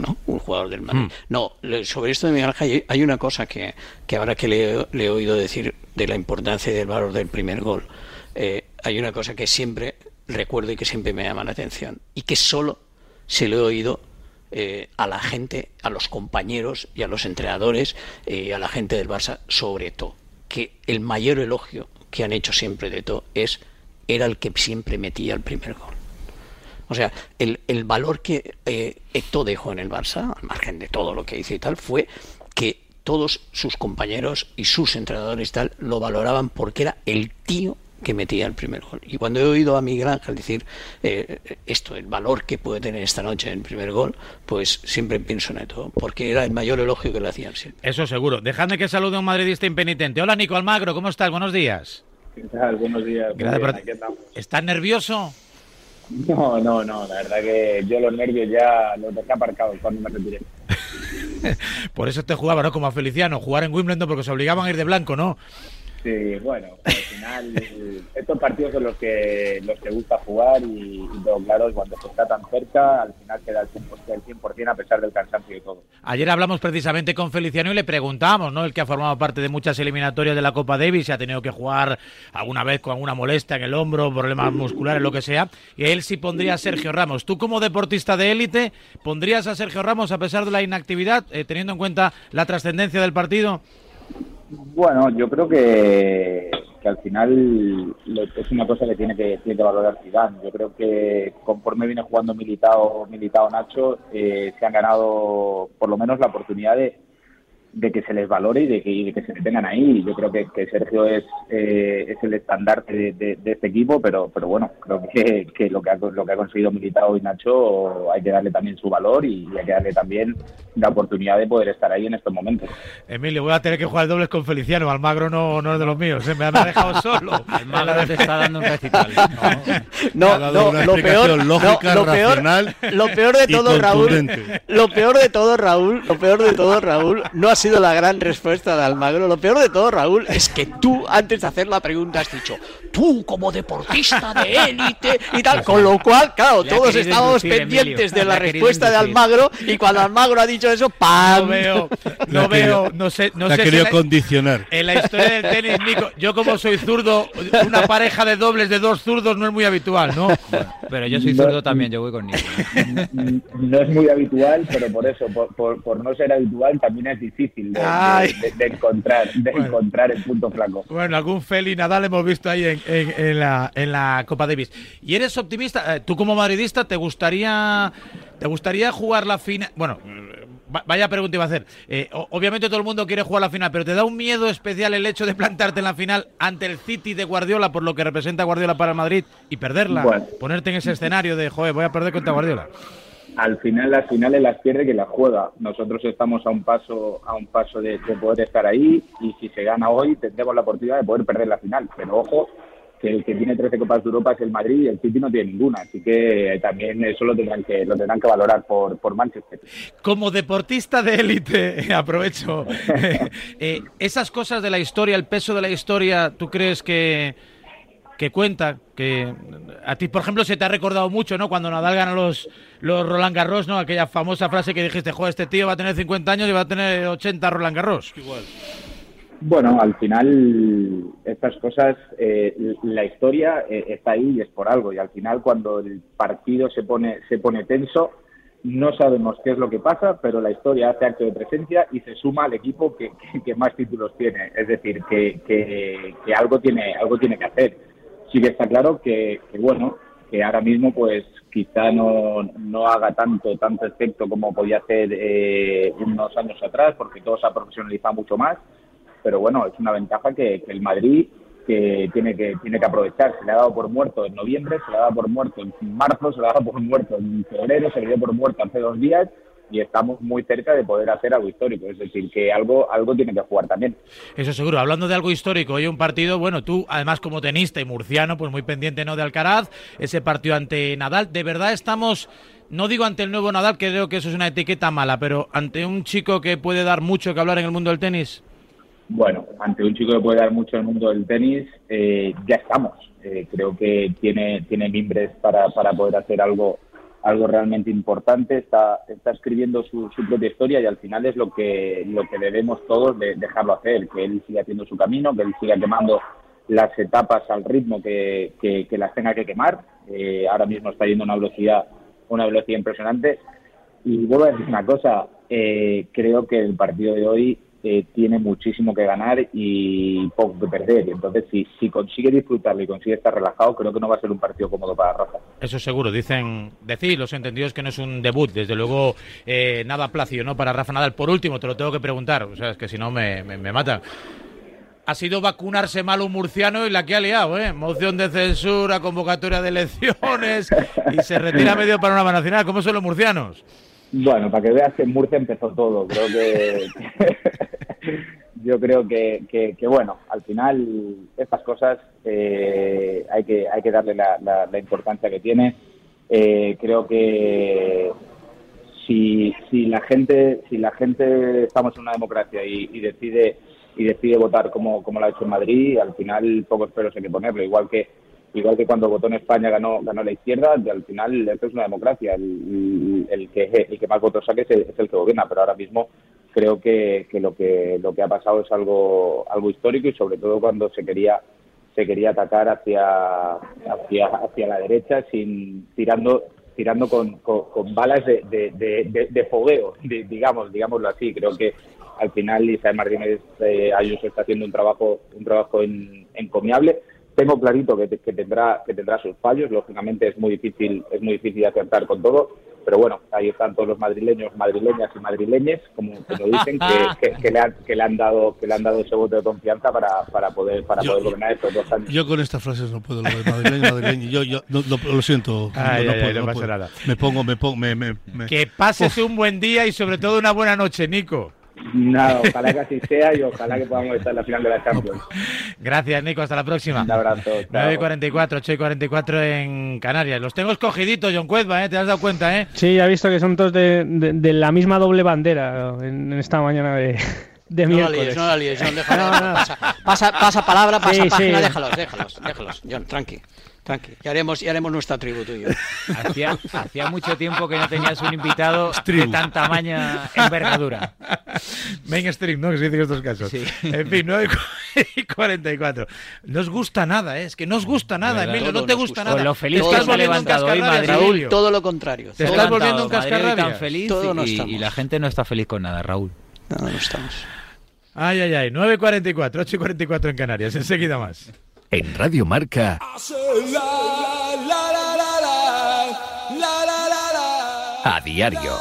jugador del Madrid. No, sobre esto de Miguel Ángel hay una cosa que ahora que le he oído decir de la importancia y del valor del primer gol, hay una cosa que siempre recuerdo y que siempre me llama la atención, y que solo se lo he oído a la gente, a los compañeros y a los entrenadores y a la gente del Barça, sobre todo, que el mayor elogio que han hecho siempre de todo era el que siempre metía el primer gol. O sea, el valor que Eto'o dejó en el Barça, al margen de todo lo que hizo y tal, fue que todos sus compañeros y sus entrenadores y tal lo valoraban porque era el tío que metía el primer gol. Y cuando he oído a Miguel Ángel decir el valor que puede tener esta noche el primer gol, pues siempre pienso en Eto'o, porque era el mayor elogio que le hacían siempre. Eso seguro. Dejadme que salude a un madridista impenitente. Hola, Nico Almagro, ¿cómo estás? Buenos días. ¿Qué tal? Buenos días. ¿Estás nervioso? No, la verdad que yo los nervios ya los dejé aparcados cuando me retiré. Por eso te jugaba, ¿no? Como a Feliciano, jugar en Wimbledon porque se obligaban a ir de blanco, ¿no? Sí, bueno, al final estos partidos son los que gusta jugar y todo claro, cuando se está tan cerca, al final queda el 100% a pesar del cansancio y todo. Ayer hablamos precisamente con Feliciano y le preguntamos, ¿no? El que ha formado parte de muchas eliminatorias de la Copa Davis y ha tenido que jugar alguna vez con alguna molestia en el hombro, problemas musculares, lo que sea, y él sí pondría a Sergio Ramos. ¿Tú como deportista de élite pondrías a Sergio Ramos a pesar de la inactividad, teniendo en cuenta la trascendencia del partido? Bueno, yo creo que al final es una cosa que tiene que valorar Zidane. Yo creo que conforme viene jugando Militao Nacho, se han ganado por lo menos la oportunidad de que se les valore y de que se detengan ahí. Yo creo que Sergio es el estandarte de este equipo, pero bueno, creo que lo que ha conseguido Militao y Nacho hay que darle también su valor y hay que darle también la oportunidad de poder estar ahí en estos momentos. Emilio, voy a tener que jugar dobles con Feliciano. Almagro no es de los míos, me ha dejado solo. Almagro te está dando un recital. Lo peor de todo, Raúl, no ha sido la gran respuesta de Almagro. Lo peor de todo, Raúl, es que tú, antes de hacer la pregunta, has dicho, tú como deportista de élite y tal, con lo cual, claro, todos estábamos pendientes de la respuesta de Almagro, y cuando Almagro ha dicho eso, ¡pam! No sé querido condicionar. En la historia del tenis, Nico, yo como soy zurdo, una pareja de dobles de dos zurdos no es muy habitual, ¿no? Pero yo soy zurdo también, yo voy con Nico. No es muy habitual, pero por eso, por no ser habitual, también es difícil de encontrar el punto flaco. Bueno, algún Feli Nadal hemos visto ahí en la Copa Davis. ¿Y eres optimista? ¿Tú como madridista te gustaría jugar la final? Bueno, vaya pregunta iba a hacer. Obviamente todo el mundo quiere jugar la final, pero ¿te da un miedo especial el hecho de plantarte en la final ante el City de Guardiola, por lo que representa Guardiola para el Madrid, y perderla? Bueno. Ponerte en ese escenario de, joder, voy a perder contra Guardiola. Al final las finales las pierde que las juega. Nosotros estamos a un paso de poder estar ahí, y si se gana hoy tendremos la oportunidad de poder perder la final. Pero ojo, que el que tiene 13 Copas de Europa es el Madrid y el City no tiene ninguna, así que también eso lo tendrán que valorar por Manchester. Como deportista de élite, aprovecho, esas cosas de la historia, el peso de la historia, ¿tú crees que cuenta? Que a ti, por ejemplo, se te ha recordado mucho, ¿no? Cuando Nadal gana los Roland Garros, ¿no? Aquella famosa frase que dijiste, joder, este tío va a tener 50 años y va a tener 80 Roland Garros. Igual. Bueno, al final estas cosas, la historia está ahí y es por algo, y al final cuando el partido se pone tenso, no sabemos qué es lo que pasa, pero la historia hace acto de presencia y se suma al equipo que más títulos tiene. Es decir, que algo tiene que hacer. Sí que está claro que ahora mismo pues quizá no haga tanto efecto como podía hacer unos años atrás, porque todo se ha profesionalizado mucho más. Pero bueno, es una ventaja que el Madrid que tiene que aprovechar. Se le ha dado por muerto en noviembre, se le ha dado por muerto en marzo, se le ha dado por muerto en febrero, se le dio por muerto hace 2 días, y estamos muy cerca de poder hacer algo histórico. Es decir, que algo tiene que jugar también. Eso seguro. Hablando de algo histórico, hoy un partido, bueno, tú además como tenista y murciano, pues muy pendiente, ¿no?, de Alcaraz, ese partido ante Nadal. De verdad estamos, no digo ante el nuevo Nadal, que creo que eso es una etiqueta mala, pero ante un chico que puede dar mucho que hablar en el mundo del tenis. Bueno, ante un chico que puede dar mucho en el mundo del tenis, ya estamos. Creo que tiene mimbres para poder hacer algo realmente importante, está escribiendo su propia historia, y al final es lo que debemos todos de dejarlo hacer, que él siga haciendo su camino, que él siga quemando las etapas al ritmo que las tenga que quemar. Ahora mismo está yendo a una velocidad impresionante. Y vuelvo a decir una cosa, creo que el partido de hoy tiene muchísimo que ganar y poco que perder. Entonces, si consigue disfrutarlo y consigue estar relajado, creo que no va a ser un partido cómodo para Rafa. Eso seguro. Decir los entendidos que no es un debut. Desde luego, nada plácido, ¿no?, para Rafa Nadal. Por último, te lo tengo que preguntar. O sea, es que si no me mata. Ha sido vacunarse mal un murciano y la que ha liado, ¿eh? Moción de censura, convocatoria de elecciones y se retira medio panorama nacional. ¿Cómo son los murcianos? Bueno, para que veas que en Murcia empezó todo. Yo creo que bueno, al final estas cosas hay que darle la importancia que tiene. Creo que si la gente estamos en una democracia y decide votar como lo ha hecho en Madrid, al final pocos peros hay que ponerlo. Igual que cuando votó en España ganó la izquierda, y al final esto es una democracia. El que más votos saque es el que gobierna, pero ahora mismo creo que lo que ha pasado es algo histórico, y sobre todo cuando se quería atacar hacia la derecha, tirando con balas de fogueo, digámoslo así. Creo que al final Isabel Martínez Ayuso está haciendo un trabajo encomiable. Tengo clarito que tendrá sus fallos. Lógicamente es muy difícil acertar con todo, pero bueno, ahí están todos los madrileñas y madrileñes, como dicen, que le han dado ese voto de confianza para poder gobernar estos 2 años. Yo con estas frases no puedo, lo de madrileño. Yo lo siento. No pasa nada. Me pongo. Que pases un buen día y sobre todo una buena noche, Nico. Nada, ojalá que así sea, y ojalá que podamos estar en la final de la Champions. Gracias, Nico, hasta la próxima. Un abrazo. 9:44, 8:44 en Canarias. Los tengo escogiditos, John Cuezba, ¿te has dado cuenta? Sí, ya he visto que son todos de la misma doble bandera en esta mañana de miércoles. No la líes, John, déjalo. Pasa palabra, página, sí. Déjalos, John, tranqui. Y haremos nuestra tribu, tú y yo. Hacía mucho tiempo que no tenías un invitado de tan tamaña envergadura. Mainstream, ¿no?, que se dice en estos casos. Sí. En fin, 9:44. No os gusta nada, es que no os gusta nada, Emilio, no te gusta nada. Con lo feliz que se ha levantado hoy Madrid. Raúl, todo lo contrario. Te estás volviendo un cascarrabias. Tan feliz y la gente no está feliz con nada, Raúl. No estamos. Ay, 9:44, 8:44 en Canarias, enseguida más. En Radio Marca, a diario.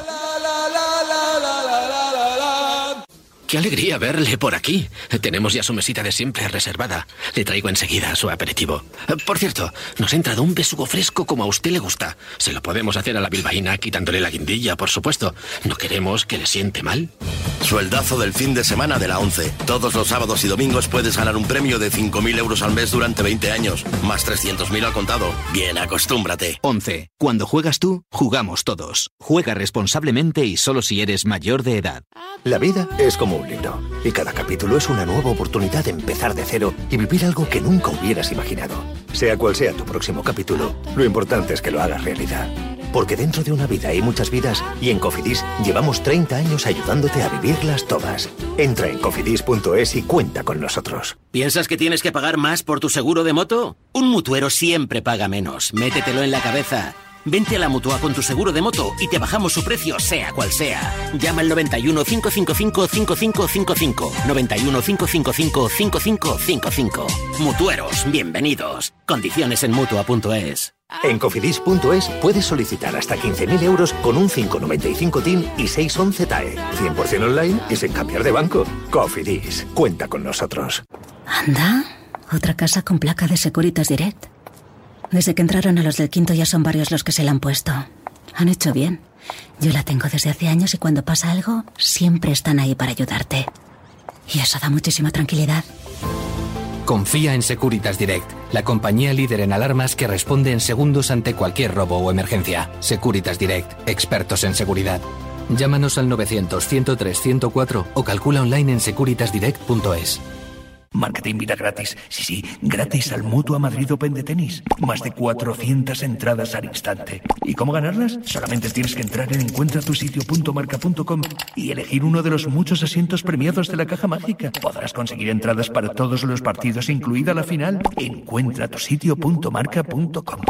Qué alegría verle por aquí. Tenemos ya su mesita de siempre reservada. Le traigo enseguida su aperitivo. Por cierto, nos ha entrado un besugo fresco como a usted le gusta. Se lo podemos hacer a la bilbaína quitándole la guindilla, por supuesto. No queremos que le siente mal. Sueldazo del fin de semana de la 11. Todos los sábados y domingos puedes ganar un premio de 5.000 euros al mes durante 20 años. Más 300.000 al contado. Bien, acostúmbrate. 11. Cuando juegas tú, jugamos todos. Juega responsablemente y solo si eres mayor de edad. La vida es como un libro, y cada capítulo es una nueva oportunidad de empezar de cero y vivir algo que nunca hubieras imaginado. Sea cual sea tu próximo capítulo, lo importante es que lo hagas realidad. Porque dentro de una vida hay muchas vidas, y en Cofidis llevamos 30 años ayudándote a vivirlas todas. Entra en cofidis.es y cuenta con nosotros. ¿Piensas que tienes que pagar más por tu seguro de moto? Un mutuero siempre paga menos. Métetelo en la cabeza. Vente a la Mutua con tu seguro de moto y te bajamos su precio, sea cual sea. Llama al 91 555 5555. 91 555 5555. Mutueros, bienvenidos. Condiciones en Mutua.es. En Cofidis.es puedes solicitar hasta 15.000 euros con un 595 TIN y 611 TAE. 100% online y sin cambiar de banco. Cofidis, cuenta con nosotros. Anda, otra casa con placa de Securitas Direct. Desde que entraron a los del quinto ya son varios los que se la han puesto. Han hecho bien. Yo la tengo desde hace años y cuando pasa algo, siempre están ahí para ayudarte. Y eso da muchísima tranquilidad. Confía en Securitas Direct, la compañía líder en alarmas que responde en segundos ante cualquier robo o emergencia. Securitas Direct, expertos en seguridad. Llámanos al 900 103 104 o calcula online en securitasdirect.es. Marca te invita gratis, sí, gratis al Mutua Madrid Open de tenis. Más de 400 entradas al instante. ¿Y cómo ganarlas? Solamente tienes que entrar en encuentratusitio.marca.com y elegir uno de los muchos asientos premiados de la caja mágica. Podrás conseguir entradas para todos los partidos, incluida la final. Encuentratusitio.marca.com.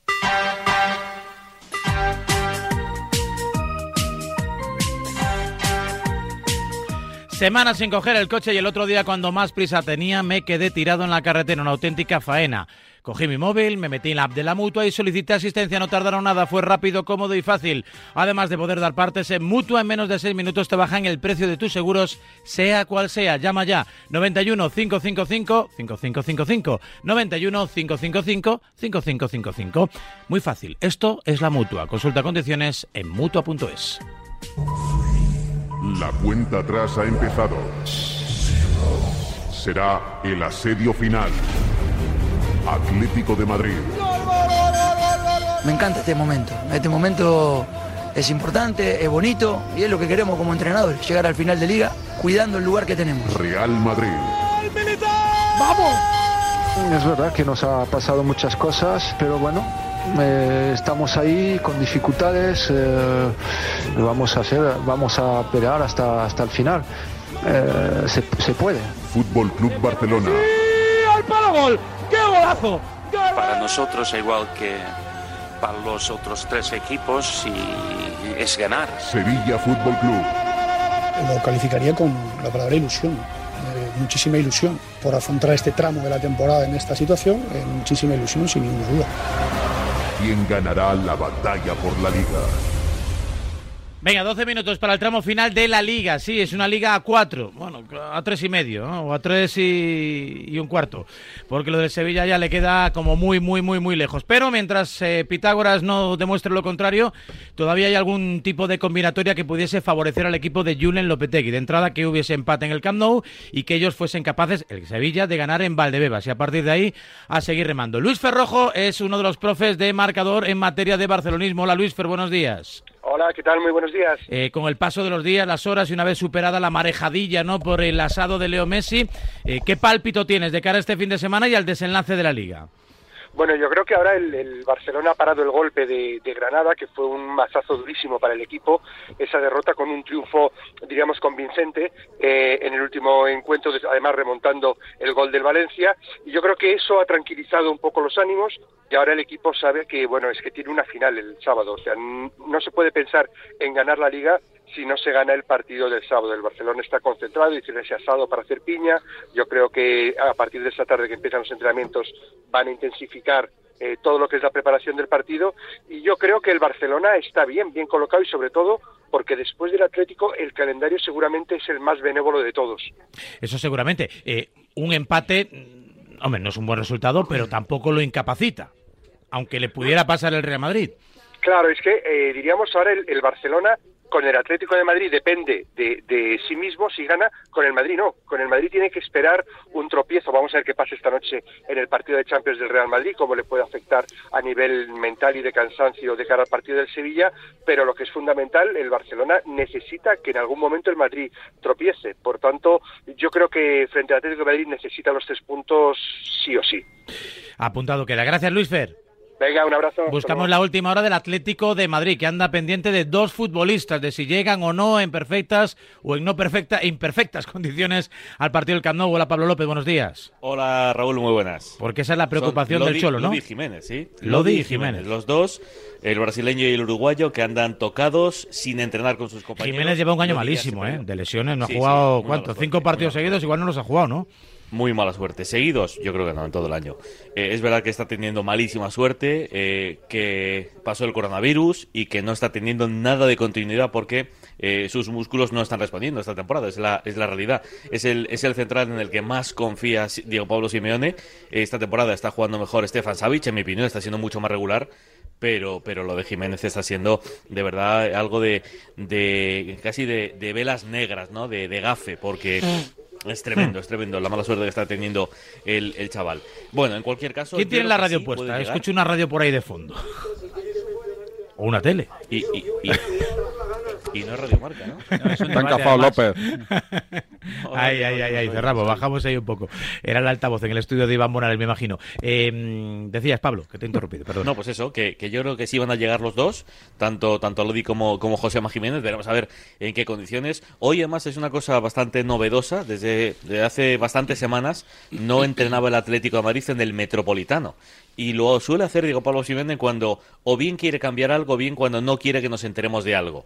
Semanas sin coger el coche y el otro día, cuando más prisa tenía, me quedé tirado en la carretera, una auténtica faena. Cogí mi móvil, me metí en la app de la Mutua y solicité asistencia. No tardaron nada, fue rápido, cómodo y fácil. Además de poder dar partes en Mutua, en menos de 6 minutos te bajan el precio de tus seguros, sea cual sea. Llama ya, 91 555 5555, 91 555 5555. Muy fácil, esto es la Mutua. Consulta condiciones en Mutua.es. La cuenta atrás ha empezado. Será el asedio final. Atlético de Madrid. Me encanta este momento. Este momento es importante, es bonito y es lo que queremos como entrenadores, llegar al final de liga cuidando el lugar que tenemos. Real Madrid. ¡Vamos! Es verdad que nos ha pasado muchas cosas, pero bueno, estamos ahí con dificultades, vamos a pelear hasta el final. Se puede. Fútbol Club Barcelona. ¡Sí! ¡Al palo gol! ¡Qué golazo! Para nosotros, igual que para los otros 3 equipos, y es ganar. Sevilla Fútbol Club. Lo calificaría con la palabra ilusión. Muchísima ilusión por afrontar este tramo de la temporada en esta situación, muchísima ilusión sin ninguna duda. ¿Quién ganará la batalla por la Liga? Venga, 12 minutos para el tramo final de la Liga. Sí, es una Liga a 4, bueno, a 3 y medio, ¿no? O a 3 y un cuarto, porque lo del Sevilla ya le queda como muy lejos. Pero mientras Pitágoras no demuestre lo contrario, todavía hay algún tipo de combinatoria que pudiese favorecer al equipo de Julen Lopetegui. De entrada, que hubiese empate en el Camp Nou y que ellos fuesen capaces, el Sevilla, de ganar en Valdebebas y a partir de ahí a seguir remando. Luis Ferrojo es uno de los profes de marcador en materia de barcelonismo. Hola Luis Fer, buenos días. Hola, ¿qué tal? Muy buenos días. Con el paso de los días, las horas y una vez superada la marejadilla, ¿no?, por el asado de Leo Messi, ¿qué pálpito tienes de cara a este fin de semana y al desenlace de la Liga? Bueno, yo creo que ahora el Barcelona ha parado el golpe de Granada, que fue un mazazo durísimo para el equipo, esa derrota con un triunfo, diríamos, convincente en el último encuentro, además remontando el gol del Valencia, y yo creo que eso ha tranquilizado un poco los ánimos, y ahora el equipo sabe que, bueno, es que tiene una final el sábado, o sea, no se puede pensar en ganar la Liga si no se gana el partido del sábado. El Barcelona está concentrado y tiene ese asado para hacer piña. Yo creo que a partir de esta tarde que empiezan los entrenamientos van a intensificar todo lo que es la preparación del partido, y yo creo que el Barcelona está bien colocado, y sobre todo porque después del Atlético el calendario seguramente es el más benévolo de todos. Eso seguramente. Un empate, hombre, no es un buen resultado, pero tampoco lo incapacita, aunque le pudiera pasar el Real Madrid. Claro, es que diríamos ahora el Barcelona con el Atlético de Madrid depende de sí mismo. Si gana, con el Madrid no. Con el Madrid tiene que esperar un tropiezo. Vamos a ver qué pasa esta noche en el partido de Champions del Real Madrid, cómo le puede afectar a nivel mental y de cansancio de cara al partido del Sevilla, pero lo que es fundamental, el Barcelona necesita que en algún momento el Madrid tropiece. Por tanto, yo creo que frente al Atlético de Madrid necesita los 3 puntos sí o sí. Apuntado queda. Gracias, Luis Fer. Venga, un abrazo. Buscamos la última hora del Atlético de Madrid, que anda pendiente de 2 futbolistas, de si llegan o no en perfectas o en imperfectas condiciones al partido del Camp Nou. Hola, Pablo López, buenos días. Hola, Raúl, muy buenas. Porque esa es la preocupación del Cholo, ¿no? Lodi y Jiménez, ¿sí? Lodi y Jiménez. Los dos, el brasileño y el uruguayo, que andan tocados sin entrenar con sus compañeros. Jiménez lleva un año malísimo, de lesiones. No ha jugado, ¿cuánto? 5 partidos seguidos, igual no los ha jugado, ¿no? Muy mala suerte. Seguidos, yo creo que no, en todo el año. Es verdad que está teniendo malísima suerte, que pasó el coronavirus y que no está teniendo nada de continuidad porque sus músculos no están respondiendo esta temporada. Es la realidad. Es el central en el que más confía Diego Pablo Simeone. Esta temporada está jugando mejor Stefan Savic, en mi opinión, está siendo mucho más regular. Pero lo de Jiménez está siendo de verdad algo de casi de velas negras, ¿no? De gafe, porque es tremendo la mala suerte que está teniendo el chaval. Bueno, en cualquier caso... ¿Quién tiene la radio puesta? Escucho una radio por ahí de fondo. O una tele. Y no es Radio Marca, ¿no? Está encafado López. Ay, cerramos, bajamos ahí un poco. Era el altavoz en el estudio de Iván Morales, me imagino. Decías, Pablo, que te he interrumpido, perdón. No, pues eso, que yo creo que sí van a llegar los dos, tanto Lodi como Josema Jiménez. Veremos a ver en qué condiciones. Hoy además es una cosa bastante novedosa. Desde hace bastantes semanas no entrenaba el Atlético de Madrid en el Metropolitano. Y lo suele hacer Diego Pablo Simeone cuando o bien quiere cambiar algo, o bien cuando no quiere que nos enteremos de algo.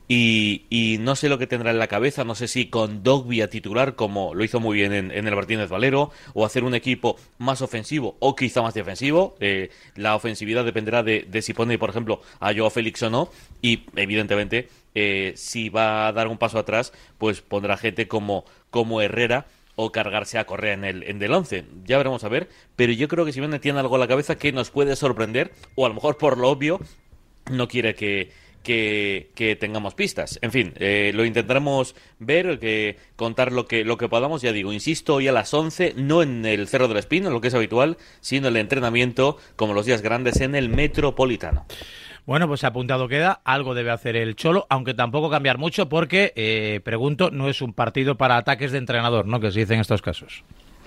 Y no sé lo que tendrá en la cabeza, no sé si con Dogbia titular, como lo hizo muy bien en el Martínez Valero, o hacer un equipo más ofensivo o quizá más defensivo. La ofensividad dependerá de si pone, por ejemplo, a Joao Félix o no. Y evidentemente, si va a dar un paso atrás, pues pondrá gente como Herrera, o cargarse a Correa en el 11. Ya veremos a ver, pero yo creo que Simeone tiene algo en la cabeza que nos puede sorprender, o a lo mejor por lo obvio no quiere que tengamos pistas. En fin, lo intentaremos ver, contar lo que podamos. Ya digo, insisto, hoy a las 11, no en el Cerro del Espino, lo que es habitual, sino en el entrenamiento, como los días grandes, en el Metropolitano. Bueno, pues apuntado queda, algo debe hacer el Cholo, aunque tampoco cambiar mucho porque, pregunto, no es un partido para ataques de entrenador, ¿no?, que se dice en estos casos.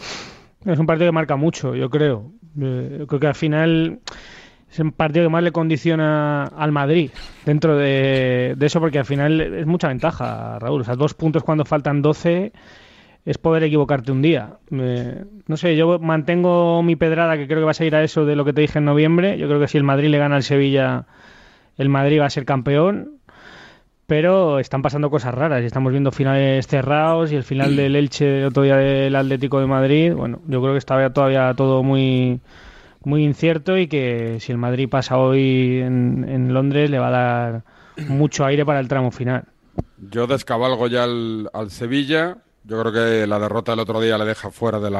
Es un partido que marca mucho, yo creo. Creo que al final es un partido que más le condiciona al Madrid dentro de eso, porque al final es mucha ventaja, Raúl. O sea, 2 puntos cuando faltan 12 es poder equivocarte un día. No sé, yo mantengo mi pedrada, que creo que va a seguir a eso de lo que te dije en noviembre. Yo creo que si el Madrid le gana al Sevilla, el Madrid va a ser campeón, pero están pasando cosas raras y estamos viendo finales cerrados y el final del Elche el otro día del Atlético de Madrid. Bueno, yo creo que está todavía todo muy, muy incierto y que si el Madrid pasa hoy en Londres le va a dar mucho aire para el tramo final. Yo descabalgo ya al Sevilla. Yo creo que la derrota del otro día le deja fuera de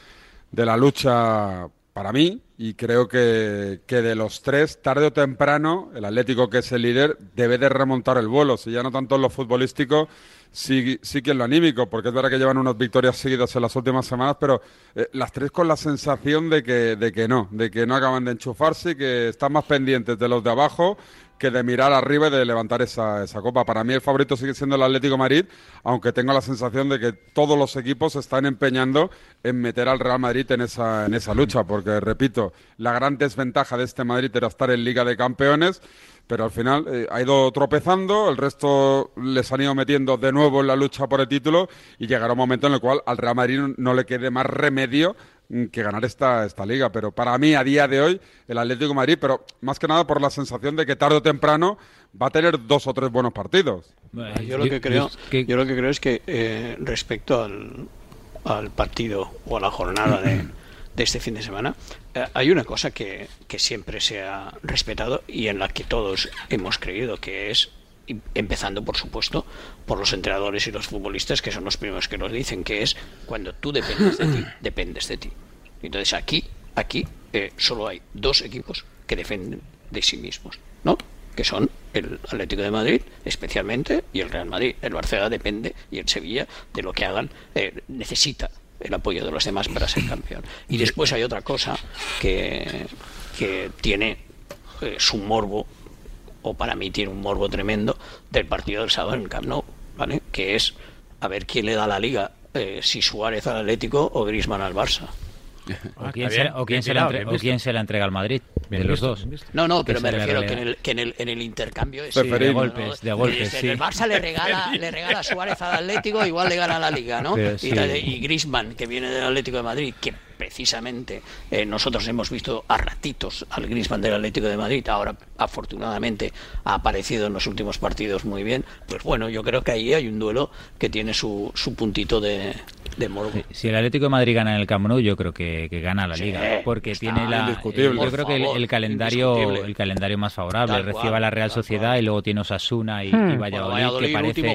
la lucha para mí, y creo que de los tres, tarde o temprano, el Atlético, que es el líder, debe de remontar el vuelo. Si ya no tanto en lo futbolístico, sí que en lo anímico, porque es verdad que llevan unas victorias seguidas en las últimas semanas, pero las tres con la sensación de que no acaban de enchufarse y que están más pendientes de los de abajo que de mirar arriba y de levantar esa copa. Para mí el favorito sigue siendo el Atlético de Madrid, aunque tengo la sensación de que todos los equipos se están empeñando en meter al Real Madrid en esa lucha, porque, repito, la gran desventaja de este Madrid era estar en Liga de Campeones, pero al final ha ido tropezando, el resto les han ido metiendo de nuevo en la lucha por el título, y llegará un momento en el cual al Real Madrid no le quede más remedio que ganar esta liga. Pero para mí, a día de hoy, el Atlético de Madrid, pero más que nada por la sensación de que tarde o temprano va a tener 2 o 3 buenos partidos. Yo lo que creo es que respecto al partido o a la jornada de este fin de semana, hay una cosa que siempre se ha respetado y en la que todos hemos creído, que es, empezando por supuesto por los entrenadores y los futbolistas, que son los primeros que nos dicen, que es cuando tú dependes de ti. Entonces aquí solo hay 2 equipos que dependen de sí mismos, ¿no?, que son el Atlético de Madrid especialmente y el Real Madrid. El Barcelona depende, y el Sevilla, de lo que hagan, necesita el apoyo de los demás para ser campeón. Y después hay otra cosa que tiene su morbo, o para mí tiene un morbo tremendo, del partido del sábado en el Camp Nou, ¿vale?, que es a ver quién le da la liga, si Suárez al Atlético o Griezmann al Barça. O quién se la entrega al Madrid, de los dos. No, pero me refiero que en el intercambio es de golpes. Sí. El Barça le regala a Suárez al Atlético, igual le gana la liga, ¿no? Y Griezmann, que viene del Atlético de Madrid, que precisamente nosotros hemos visto a ratitos al Griezmann del Atlético de Madrid, ahora afortunadamente ha aparecido en los últimos partidos muy bien. Pues bueno, yo creo que ahí hay un duelo que tiene su puntito de morbo. Si el Atlético de Madrid gana en el Camp Nou, yo creo que gana la liga, porque tiene yo creo que el calendario más favorable. Recibe a la Real Sociedad y luego tiene Osasuna y Valladolid,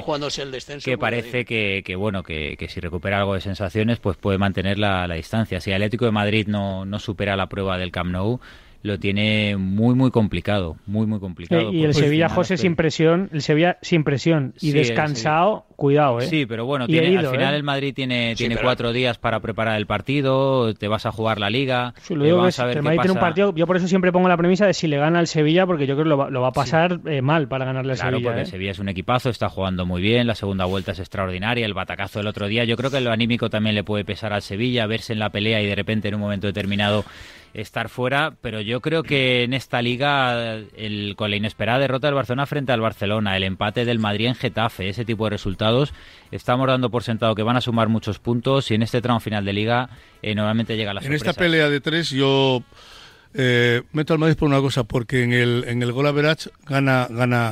que parece que si recupera algo de sensaciones, pues puede mantener la distancia. Si el Atlético de Madrid no supera la prueba del Camp Nou, lo tiene muy, muy complicado. Muy, muy complicado. Y el Sevilla, José, sin presión. El Sevilla sin presión y descansado, cuidado, ¿eh? Sí, pero bueno, herido, al final el Madrid tiene 4 días para preparar el partido, te vas a jugar la Liga. Sí, lo digo vamos a ver el Madrid tiene un partido, yo por eso siempre pongo la premisa de si le gana al Sevilla, porque yo creo que lo va a pasar mal para ganarle al Sevilla. Claro, porque el Sevilla es un equipazo, está jugando muy bien, la segunda vuelta es extraordinaria, el batacazo del otro día. Yo creo que lo anímico también le puede pesar al Sevilla, verse en la pelea y de repente en un momento determinado estar fuera, pero yo creo que en esta liga con la inesperada derrota del Barcelona frente al Barcelona, el empate del Madrid en Getafe, ese tipo de resultados, estamos dando por sentado que van a sumar muchos puntos y en este tramo final de liga nuevamente llega la sorpresa. En esta pelea de 3 yo meto al Madrid por una cosa, porque en el gol average gana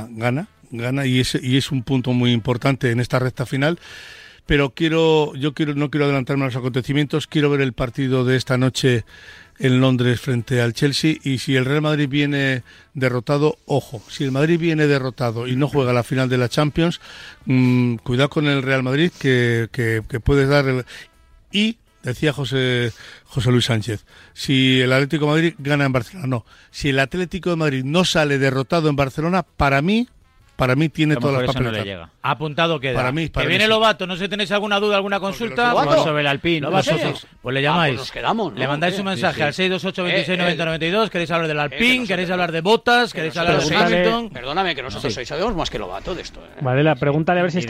y es un punto muy importante en esta recta final. Pero no quiero adelantarme a los acontecimientos, quiero ver el partido de esta noche en Londres frente al Chelsea, y si el Real Madrid viene derrotado, ojo, si el Madrid viene derrotado y no juega la final de la Champions, cuidado con el Real Madrid que puede dar y decía José Luis Sánchez, si el Atlético de Madrid gana en Barcelona, no, si el Atlético de Madrid no sale derrotado en Barcelona, para mí tiene todas las papeletas. No le apuntado queda. Para mí que viene sí. Lobato, no sé si tenéis alguna duda, alguna consulta. Sobre el Alpine. Pues le llamáis. Pues nos quedamos, ¿no? Le mandáis un mensaje al 628-26-90-92. ¿Queréis hablar del Alpine? ¿Queréis hablar de Bottas? ¿Queréis hablar de Hamilton? Perdóname, que nosotros hoy sabemos más que Lobato de esto. Varela, pregúntale a ver si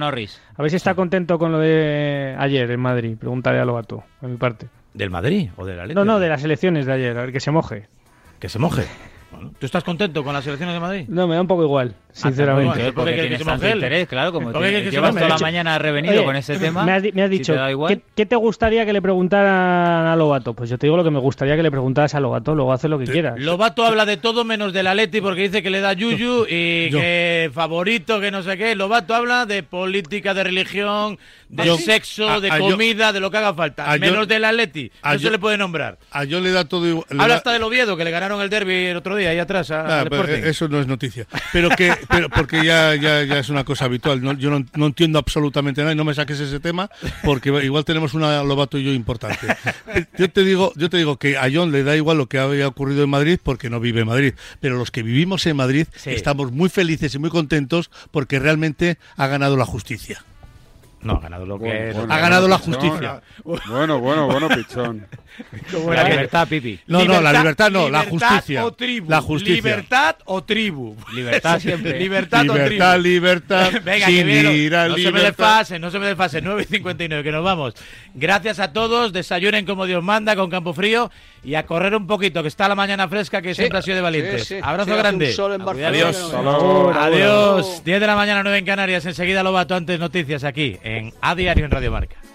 está contento con lo de ayer en Madrid. Pregúntale a Lobato, por mi parte. ¿Del Madrid o del Atlético? No, de las elecciones de ayer. A ver, que se moje. ¿Que se moje? Bueno, ¿tú estás contento con las elecciones de Madrid? No, me da un poco igual, sinceramente. Porque tienes tanto interés, claro, como llevas toda la mañana revenido con ese tema. Me has dicho, ¿qué te gustaría que le preguntaran a Lobato? Pues yo te digo lo que me gustaría que le preguntaras a Lobato, luego hace lo que quieras. Lobato habla de todo menos del Atleti porque dice que le da yuyu y que favorito, que no sé qué. Lobato habla de política, de religión, de sexo, de comida, de lo que haga falta. Menos del Atleti, no se le puede nombrar. A yo le da todo igual. Habla hasta del Oviedo, que le ganaron el derbi el otro día ahí atrás al Sporting. Eso no es noticia, pero porque ya es una cosa habitual. Yo no entiendo absolutamente nada y no me saques ese tema porque igual tenemos una Lobato y yo importante. Yo te digo que a John le da igual lo que haya ocurrido en Madrid porque no vive en Madrid, pero los que vivimos en Madrid estamos muy felices y muy contentos porque realmente ha ganado la justicia. No, ha ganado lo que ha ganado la justicia. Bueno, pichón. La libertad, Pipi. No, la libertad no, la justicia. O tribu. La justicia. Libertad o tribu. Libertad siempre. Libertad o tribu. Libertad. Venga, sin que viene, ir a no libertad. se me desfase. 9:59, que nos vamos. Gracias a todos, desayunen como Dios manda, con campo frío, y a correr un poquito, que está la mañana fresca, que siempre ha sido de valientes. Abrazo grande. Adiós. Adiós. 10 de la mañana, 9 en Canarias. Enseguida Lobato, antes noticias aquí en A Diario en Radio Marca.